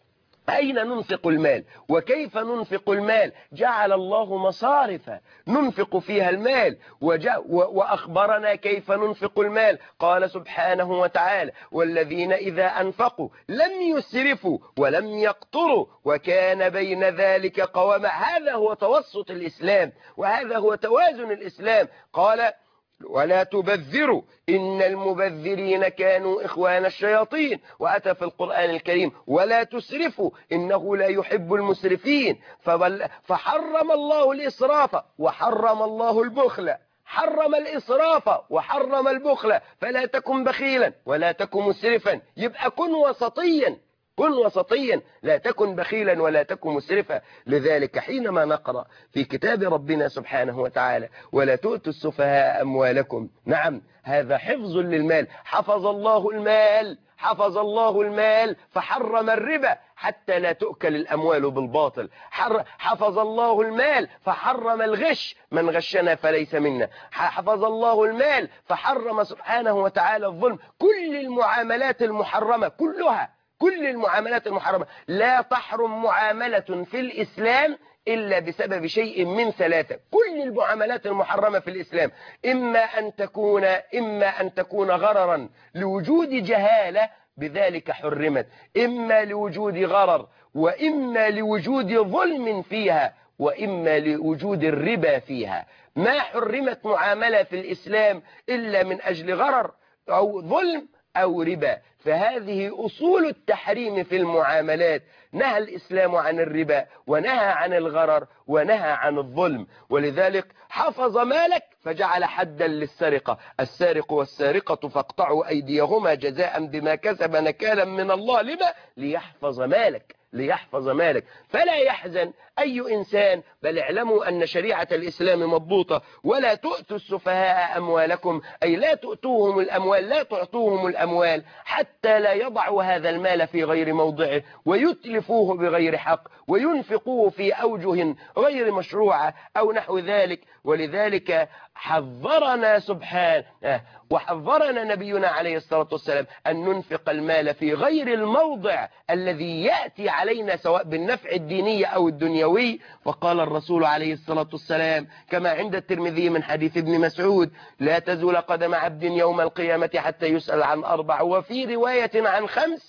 أين ننفق المال وكيف ننفق المال؟ جعل الله مصارف ننفق فيها المال وأخبرنا كيف ننفق المال. قال سبحانه وتعالى: والذين إذا أنفقوا لم يسرفوا ولم يقتروا وكان بين ذلك قواما. هذا هو توسط الإسلام وهذا هو توازن الإسلام. قال: ولا تبذروا إن المبذرين كانوا إخوان الشياطين. وأتى في القرآن الكريم: ولا تسرفوا إنه لا يحب المسرفين. فحرم الله الإسراف وحرم الله البخل. حرم الإسراف وحرم البخل. فلا تكن بخيلا ولا تكن مسرفا. يبقى كن وسطيا، كن وسطيا، لا تكن بخيلا ولا تكن مسرفا. لذلك حينما نقرأ في كتاب ربنا سبحانه وتعالى: ولا تؤتوا السفهاء أموالكم، نعم هذا حفظ للمال. حفظ الله المال، حفظ الله المال فحرم الربا حتى لا تؤكل الأموال بالباطل. حفظ الله المال فحرم الغش، من غشنا فليس منا. حفظ الله المال فحرم سبحانه وتعالى الظلم. كل المعاملات المحرمة كلها، كل المعاملات المحرمة لا تحرم معاملة في الإسلام إلا بسبب شيء من ثلاثة. كل المعاملات المحرمة في الإسلام إما أن تكون غررا لوجود جهالة بذلك حرمت، إما لوجود غرر، وإما لوجود ظلم فيها، وإما لوجود الربا فيها. ما حرمت معاملة في الإسلام إلا من أجل غرر أو ظلم أو ربا. فهذه أصول التحريم في المعاملات. نهى الإسلام عن الربا ونهى عن الغرر ونهى عن الظلم. ولذلك حفظ مالك فجعل حدا للسرقة: السارق والسارقة فاقطعوا أيديهما جزاء بما كسب نكالا من الله. لما؟ ليحفظ مالك، ليحفظ مالك. فلا يحزن أي إنسان، بل اعلموا أن شريعة الإسلام مضبوطة. ولا تؤتوا السفهاء أموالكم، أي لا تؤتوهم الأموال، لا تعطوهم الأموال حتى لا يضعوا هذا المال في غير موضعه ويتلفوه بغير حق وينفقوه في أوجه غير مشروعة أو نحو ذلك. ولذلك حذرنا سبحانه وحذرنا نبينا عليه الصلاة والسلام أن ننفق المال في غير الموضع الذي يأتي علينا سواء بالنفع الديني أو الدنيوي. وقال الرسول عليه الصلاة والسلام كما عند الترمذي من حديث ابن مسعود: لا تزول قدم عبد يوم القيامة حتى يسأل عن 4، وفي رواية عن 5،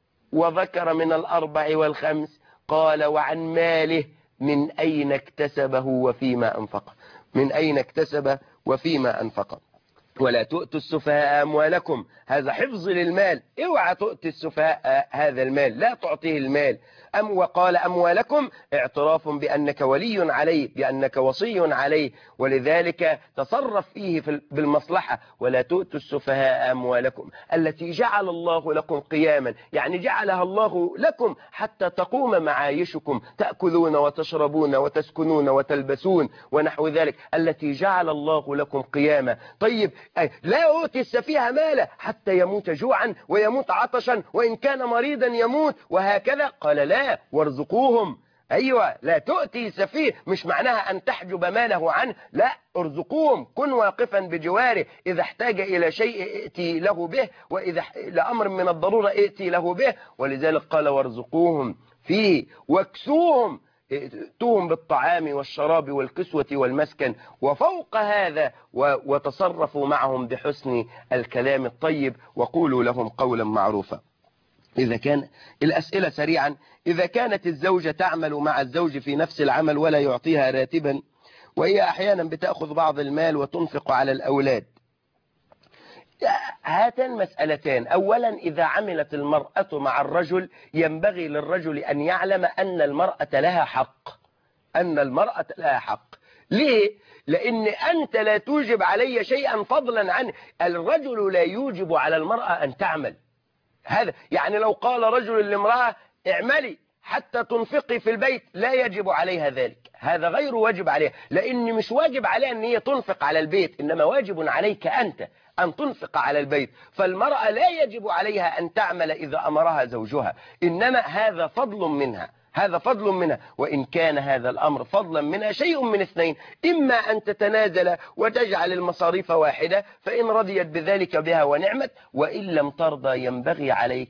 وذكر من 4 و5 قال: وعن ماله من أين اكتسبه وفيما أنفقه، من أين اكتسب وفيما أنفقه. ولا تؤتوا السفهاء أموالكم، هذا حفظ للمال. اوعى تؤتي السفهاء هذا المال، لا تعطيه المال. وقال أموالكم اعتراف بأنك ولي عليه، بأنك وصي عليه، ولذلك تصرف فيه بالمصلحة. ولا تؤتوا السفهاء أموالكم التي جعل الله لكم قياما، يعني جعلها الله لكم حتى تقوم معايشكم، تأكلون وتشربون وتسكنون وتلبسون ونحو ذلك، التي جعل الله لكم قياما. طيب لا أؤتي السفيه ماله حتى يموت جوعا ويموت عطشا وإن كان مريضا يموت وهكذا. قال: لا، وارزقوهم. أيوة، لا تؤتي سفيه مش معناها أن تحجب ماله عنه، لا، ارزقوهم، كن واقفا بجواره، إذا احتاج إلى شيء ائتي له به، وإذا لأمر من الضرورة ائتي له به. ولذلك قال: وارزقوهم فيه واكسوهم، ائتوهم بالطعام والشراب والكسوة والمسكن، وفوق هذا وتصرفوا معهم بحسن الكلام الطيب وقولوا لهم قولا معروفا. إذا كان الأسئلة سريعا: إذا كانت الزوجة تعمل مع الزوج في نفس العمل ولا يعطيها راتبا، وهي أحيانا بتأخذ بعض المال وتنفق على الأولاد، هاتان مسألتان. أولا، إذا عملت المرأة مع الرجل ينبغي للرجل أن يعلم أن المرأة لها حق، أن المرأة لها حق. ليه؟ لأن أنت لا توجب علي شيئا فضلا عن الرجل، لا يوجب على المرأة أن تعمل. هذا يعني لو قال رجل لامرأة اعملي حتى تنفقي في البيت، لا يجب عليها ذلك، هذا غير واجب عليها، لأن مش واجب عليها أن هي تنفق على البيت، إنما واجب عليك أنت أن تنفق على البيت. فالمرأة لا يجب عليها أن تعمل إذا أمرها زوجها، إنما هذا فضل منها، هذا فضل منها. وإن كان هذا الأمر فضلا منها شيء من اثنين: إما أن تتنازل وتجعل المصاريف واحدة، فإن رضيت بذلك بها ونعمت، وإن لم ترضى ينبغي عليك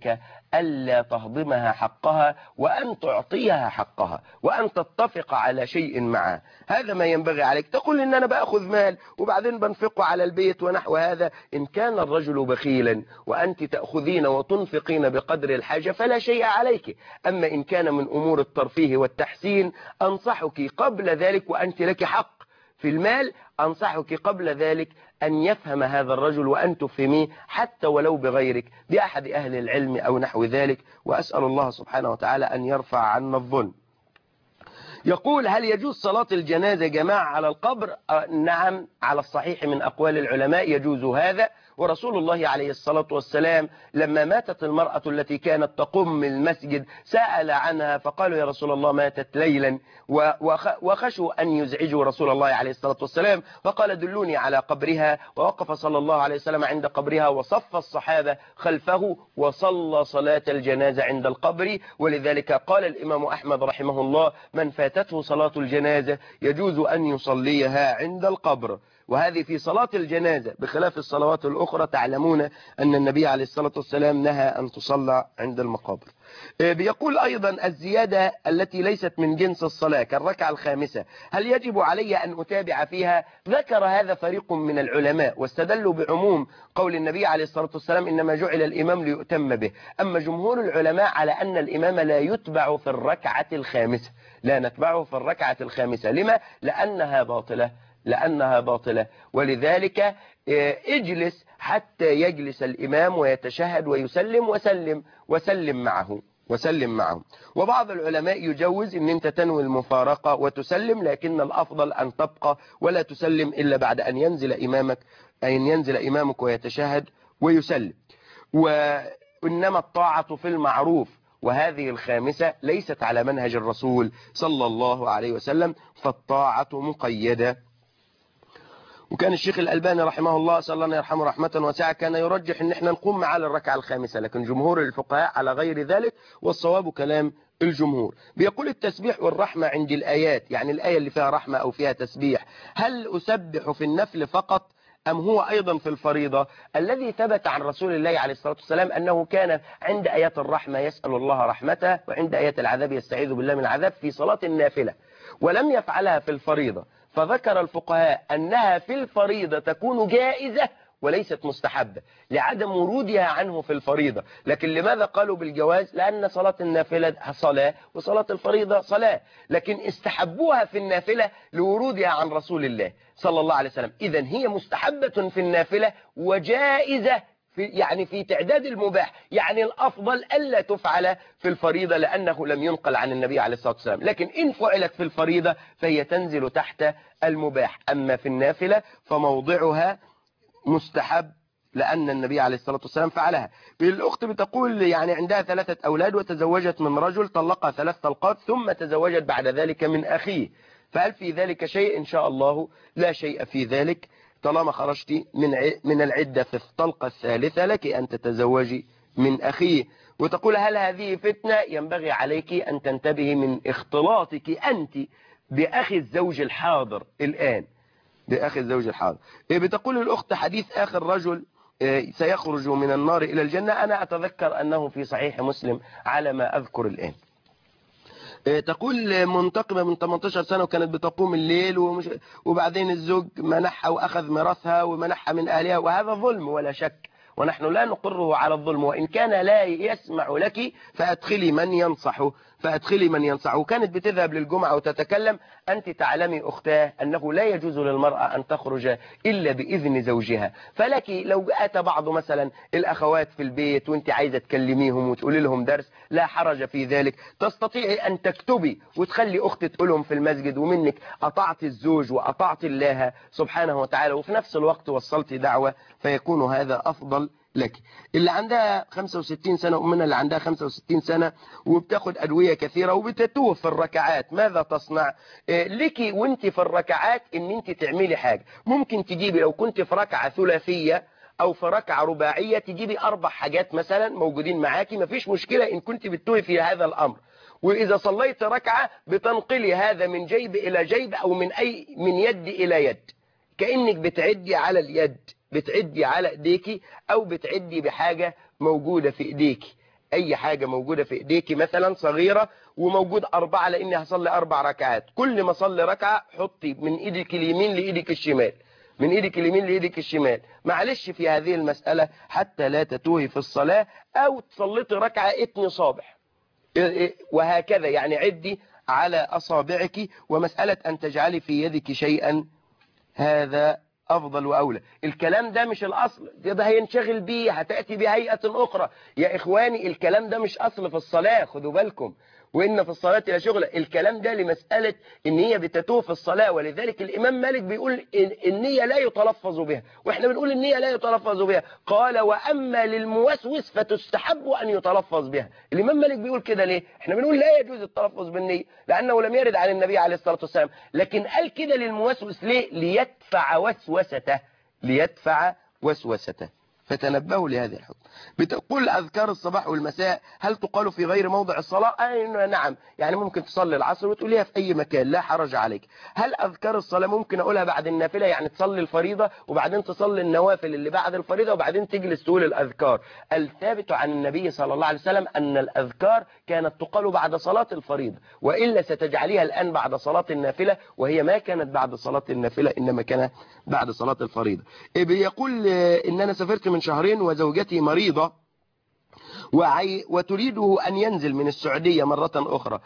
ألا تهضمها حقها وأن تعطيها حقها وأن تتفق على شيء معها. هذا ما ينبغي عليك. تقول إن أنا بأخذ مال وبعدين بنفقه على البيت ونحو هذا. إن كان الرجل بخيلا وأنت تأخذين وتنفقين بقدر الحاجة فلا شيء عليك. أما إن كان من أمور الترفيه والتحسين أنصحك قبل ذلك، وأنت لك حق في المال، أنصحك قبل ذلك أن يفهم هذا الرجل وأن تفهميه حتى ولو بغيرك بأحد أهل العلم أو نحو ذلك. وأسأل الله سبحانه وتعالى أن يرفع عنا الظلم. يقول: هل يجوز صلاة الجنازة جماعة على القبر؟ نعم، على الصحيح من أقوال العلماء يجوز هذا. ورسول الله عليه الصلاة والسلام لما ماتت المرأة التي كانت تقوم المسجد سأل عنها فقالوا: يا رسول الله ماتت ليلا، وخشوا أن يزعجوا رسول الله عليه الصلاة والسلام، فقال: دلوني على قبرها. ووقف صلى الله عليه وسلم عند قبرها وصف الصحابة خلفه وصلى صلاة الجنازة عند القبر. ولذلك قال الإمام أحمد رحمه الله: من فاتته صلاة الجنازة يجوز أن يصليها عند القبر. وهذه في صلاة الجنازة، بخلاف الصلوات الأخرى تعلمون أن النبي عليه الصلاة والسلام نهى أن تصلى عند المقابر. بيقول أيضا: الزيادة التي ليست من جنس الصلاة كالركعة الخامسة هل يجب علي أن أتابع فيها؟ ذكر هذا فريق من العلماء واستدلوا بعموم قول النبي عليه الصلاة والسلام: إنما جعل الإمام ليؤتم به. أما جمهور العلماء على أن الإمام لا يتبع في الركعة الخامسة، لا نتبعه في الركعة الخامسة. لما؟ لأنها باطلة. ولذلك اجلس حتى يجلس الإمام ويتشهد ويسلم وسلم معه. وبعض العلماء يجوز ان انت تنوي المفارقة وتسلم، لكن الأفضل أن تبقى ولا تسلم إلا بعد أن ينزل إمامك ويتشهد ويسلم. وإنما الطاعة في المعروف، وهذه الخامسة ليست على منهج الرسول صلى الله عليه وسلم، فالطاعة مقيدة. وكان الشيخ الألباني رحمه الله صلى الله عليه يرحمه رحمة واسعة كان يرجح ان احنا نقوم معاه للركعة الخامسة، لكن جمهور الفقهاء على غير ذلك، والصواب كلام الجمهور. بيقول: التسبيح والرحمة عند الآيات، يعني الآية اللي فيها رحمة أو فيها تسبيح، هل أسبح في النفل فقط أم هو أيضا في الفريضة؟ الذي ثبت عن رسول الله عليه الصلاة والسلام أنه كان عند آيات الرحمة يسأل الله رحمته، وعند آيات العذاب يستعيذ بالله من العذاب في صلاة النافلة، ولم يفعلها في الفريضة. فذكر الفقهاء أنها في الفريضة تكون جائزة وليست مستحبة لعدم ورودها عنه في الفريضة. لكن لماذا قالوا بالجواز؟ لأن صلاة النافلة صلاة وصلاة الفريضة صلاة، لكن استحبوها في النافلة لورودها عن رسول الله صلى الله عليه وسلم. إذن هي مستحبة في النافلة وجائزة في تعداد المباح، يعني الأفضل ألا تفعل في الفريضة لأنه لم ينقل عن النبي عليه الصلاة والسلام. لكن إن فعلت في الفريضة فهي تنزل تحت المباح. أما في النافلة فموضعها مستحب لأن النبي عليه الصلاة والسلام فعلها. الأخت بتقول يعني عندها 3 أولاد وتزوجت من رجل طلقها 3 طلقات ثم تزوجت بعد ذلك من أخيه، فهل في ذلك شيء؟ إن شاء الله لا شيء في ذلك، طالما خرجتي من العدة في الطلقة الثالثة لك أن تتزوجي من أخيه. وتقول: هل هذه فتنة؟ ينبغي عليك أن تنتبهي من اختلاطك أنت بأخي الزوج الحاضر الآن، بأخي الزوج الحاضر. بتقول الأخت: حديث آخر رجل سيخرج من النار إلى الجنة، أنا أتذكر أنه في صحيح مسلم على ما أذكر الآن. تقول: منتقبة من 18 سنة وكانت بتقوم الليل وبعدين الزوج منحها وأخذ ميراثها ومنحها من أهلها، وهذا ظلم ولا شك، ونحن لا نقره على الظلم، وإن كان لا يسمع لك فأدخلي من ينصحه. كانت بتذهب للجمعة وتتكلم. أنت تعلمي أختاه أنه لا يجوز للمرأة أن تخرج إلا بإذن زوجها، فلك لو أتى بعض مثلا الأخوات في البيت وأنت عايزة تكلميهم وتقولي لهم درس لا حرج في ذلك، تستطيعي أن تكتبي وتخلي أخت تقولهم في المسجد، ومنك أطعت الزوج وأطعت الله سبحانه وتعالى وفي نفس الوقت وصلت دعوة، فيكون هذا أفضل لك. اللي عندها 65 سنة ومنها اللي عندها 65 سنة وبتاخد أدوية كثيرة وبتتوه في الركعات، ماذا تصنع؟ لك وانت في الركعات ان انت تعملي حاجة. ممكن تجيبي لو كنت في ركعة ثلاثية او في ركعة رباعية تجيبي 4 حاجات مثلا موجودين معاكي، مفيش مشكلة ان كنت بتتوه في هذا الامر. وإذا صليت ركعة بتنقلي هذا من جيب إلى جيب أو من يد إلى يد، كأنك بتعدي على اليد، بتعدي على ايديكي او بتعدي بحاجة موجودة في ايديكي. أي حاجة موجودة في إيديك مثلا صغيرة وموجود 4 لأني هصلي 4 ركعات، كل ما صلي ركعة حطي من إيدك اليمين لإيدك الشمال، من إيدك اليمين لإيدك الشمال، معلش في هذه المسألة حتى لا تتوهي في الصلاة، أو تصليتي ركعة 2 صابح وهكذا، يعني عدي على أصابعك. ومسألة أن تجعلي في يدك شيئا هذا أفضل وأولى. الكلام ده مش الأصل، ده هينشغل بيه، هتأتي بهيئة أخرى. يا إخواني الكلام ده مش أصل في الصلاة، خدوا بالكم، وإن في الصلاة لا شغل. الكلام ده لمسألة إن هي بتتوه في الصلاة، ولذلك الإمام مالك بيقول النية لا يتلفظ بها، وإحنا بنقول النية لا يتلفظ بها. قال وأما للموسوس فتستحب أن يتلفظ بها. الإمام مالك بيقول كده ليه؟ إحنا بنقول لا يجوز التلفظ بالنية لأنه لم يرد عن النبي عليه الصلاة والسلام، لكن قال كده للموسوس ليه؟ ليدفع وسوسته، ليدفع وسوسته. فتنبهوا لهذه الحكم. بتقول أذكار الصباح والمساء هل تقال في غير موضع الصلاة؟ نعم، يعني ممكن تصلي العصر وتقوليها في أي مكان لا حرج عليك. هل أذكار الصلاة ممكن أقولها بعد النافلة، يعني تصلي الفريضة وبعدين تصلي النوافل اللي بعد الفريضة وبعدين تجلس تقول الأذكار؟ الثابت عن النبي صلى الله عليه وسلم أن الأذكار كانت تقال بعد صلاة الفريضة، وإلا ستجعليها الآن بعد صلاة النافلة، وهي ما كانت بعد صلاة النافلة إنما كانت بعد صلاة الفريضة. بيقول إن أنا سافرت من شهرين وزوجتي مريضة وتريده أن ينزل من السعودية مرة أخرى.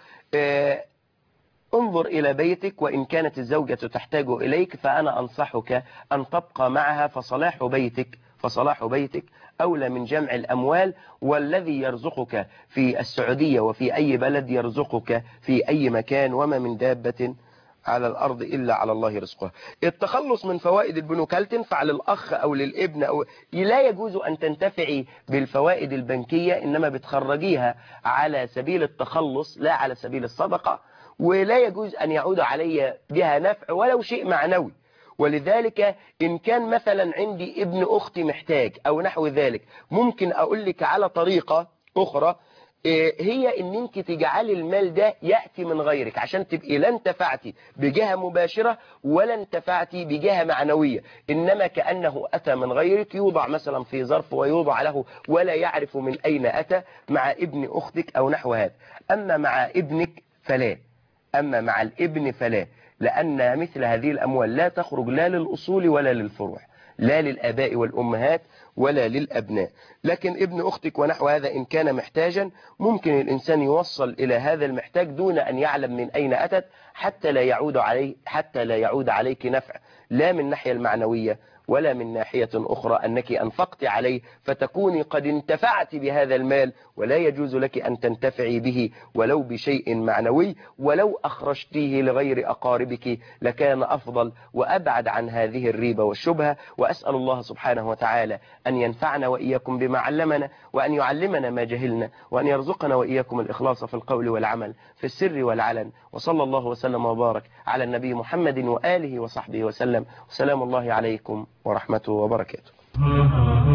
انظر إلى بيتك، وإن كانت الزوجة تحتاج إليك فأنا أنصحك أن تبقى معها، فصلاح بيتك أولى من جمع الأموال، والذي يرزقك في السعودية وفي أي بلد يرزقك في أي مكان، وما من دابة على الأرض إلا على الله رزقها. التخلص من فوائد البنوك هل تنفع للأخ أو للابن؟ أو لا يجوز أن تنتفعي بالفوائد البنكية، إنما بتخرجيها على سبيل التخلص لا على سبيل الصدقة، ولا يجوز أن يعود علي بها نفع ولو شيء معنوي. ولذلك إن كان مثلا عندي ابن أختي محتاج أو نحو ذلك، ممكن أقول لك على طريقة أخرى، هي ان انت تجعلي المال ده يأتي من غيرك، عشان تبقي لا انتفعتي بجهة مباشرة ولا انتفعتي بجهة معنوية، انما كأنه اتى من غيرك، يوضع مثلا في ظرف ويوضع له ولا يعرف من اين اتى، مع ابن اختك او نحو هذا. اما مع ابنك فلا، اما مع الابن فلا، لان مثل هذه الاموال لا تخرج لا للاصول ولا للفروع، لا للآباء والأمهات ولا للأبناء. لكن ابن أختك ونحو هذا إن كان محتاجا، ممكن الإنسان يوصل إلى هذا المحتاج دون أن يعلم من أين أتت، حتى لا يعود عليك نفع، لا من ناحية المعنوية ولا من ناحية أخرى أنك أنفقت عليه فتكوني قد انتفعت بهذا المال، ولا يجوز لك أن تنتفعي به ولو بشيء معنوي، ولو أخرجتيه لغير أقاربك لكان أفضل وأبعد عن هذه الريبة والشبهة. وأسأل الله سبحانه وتعالى أن ينفعنا وإياكم بما علمنا، وأن يعلمنا ما جهلنا، وأن يرزقنا وإياكم الإخلاص في القول والعمل في السر والعلن. وصلى الله وسلم وبارك على النبي محمد وآله وصحبه وسلم، وسلام الله عليكم ورحمته وبركاته.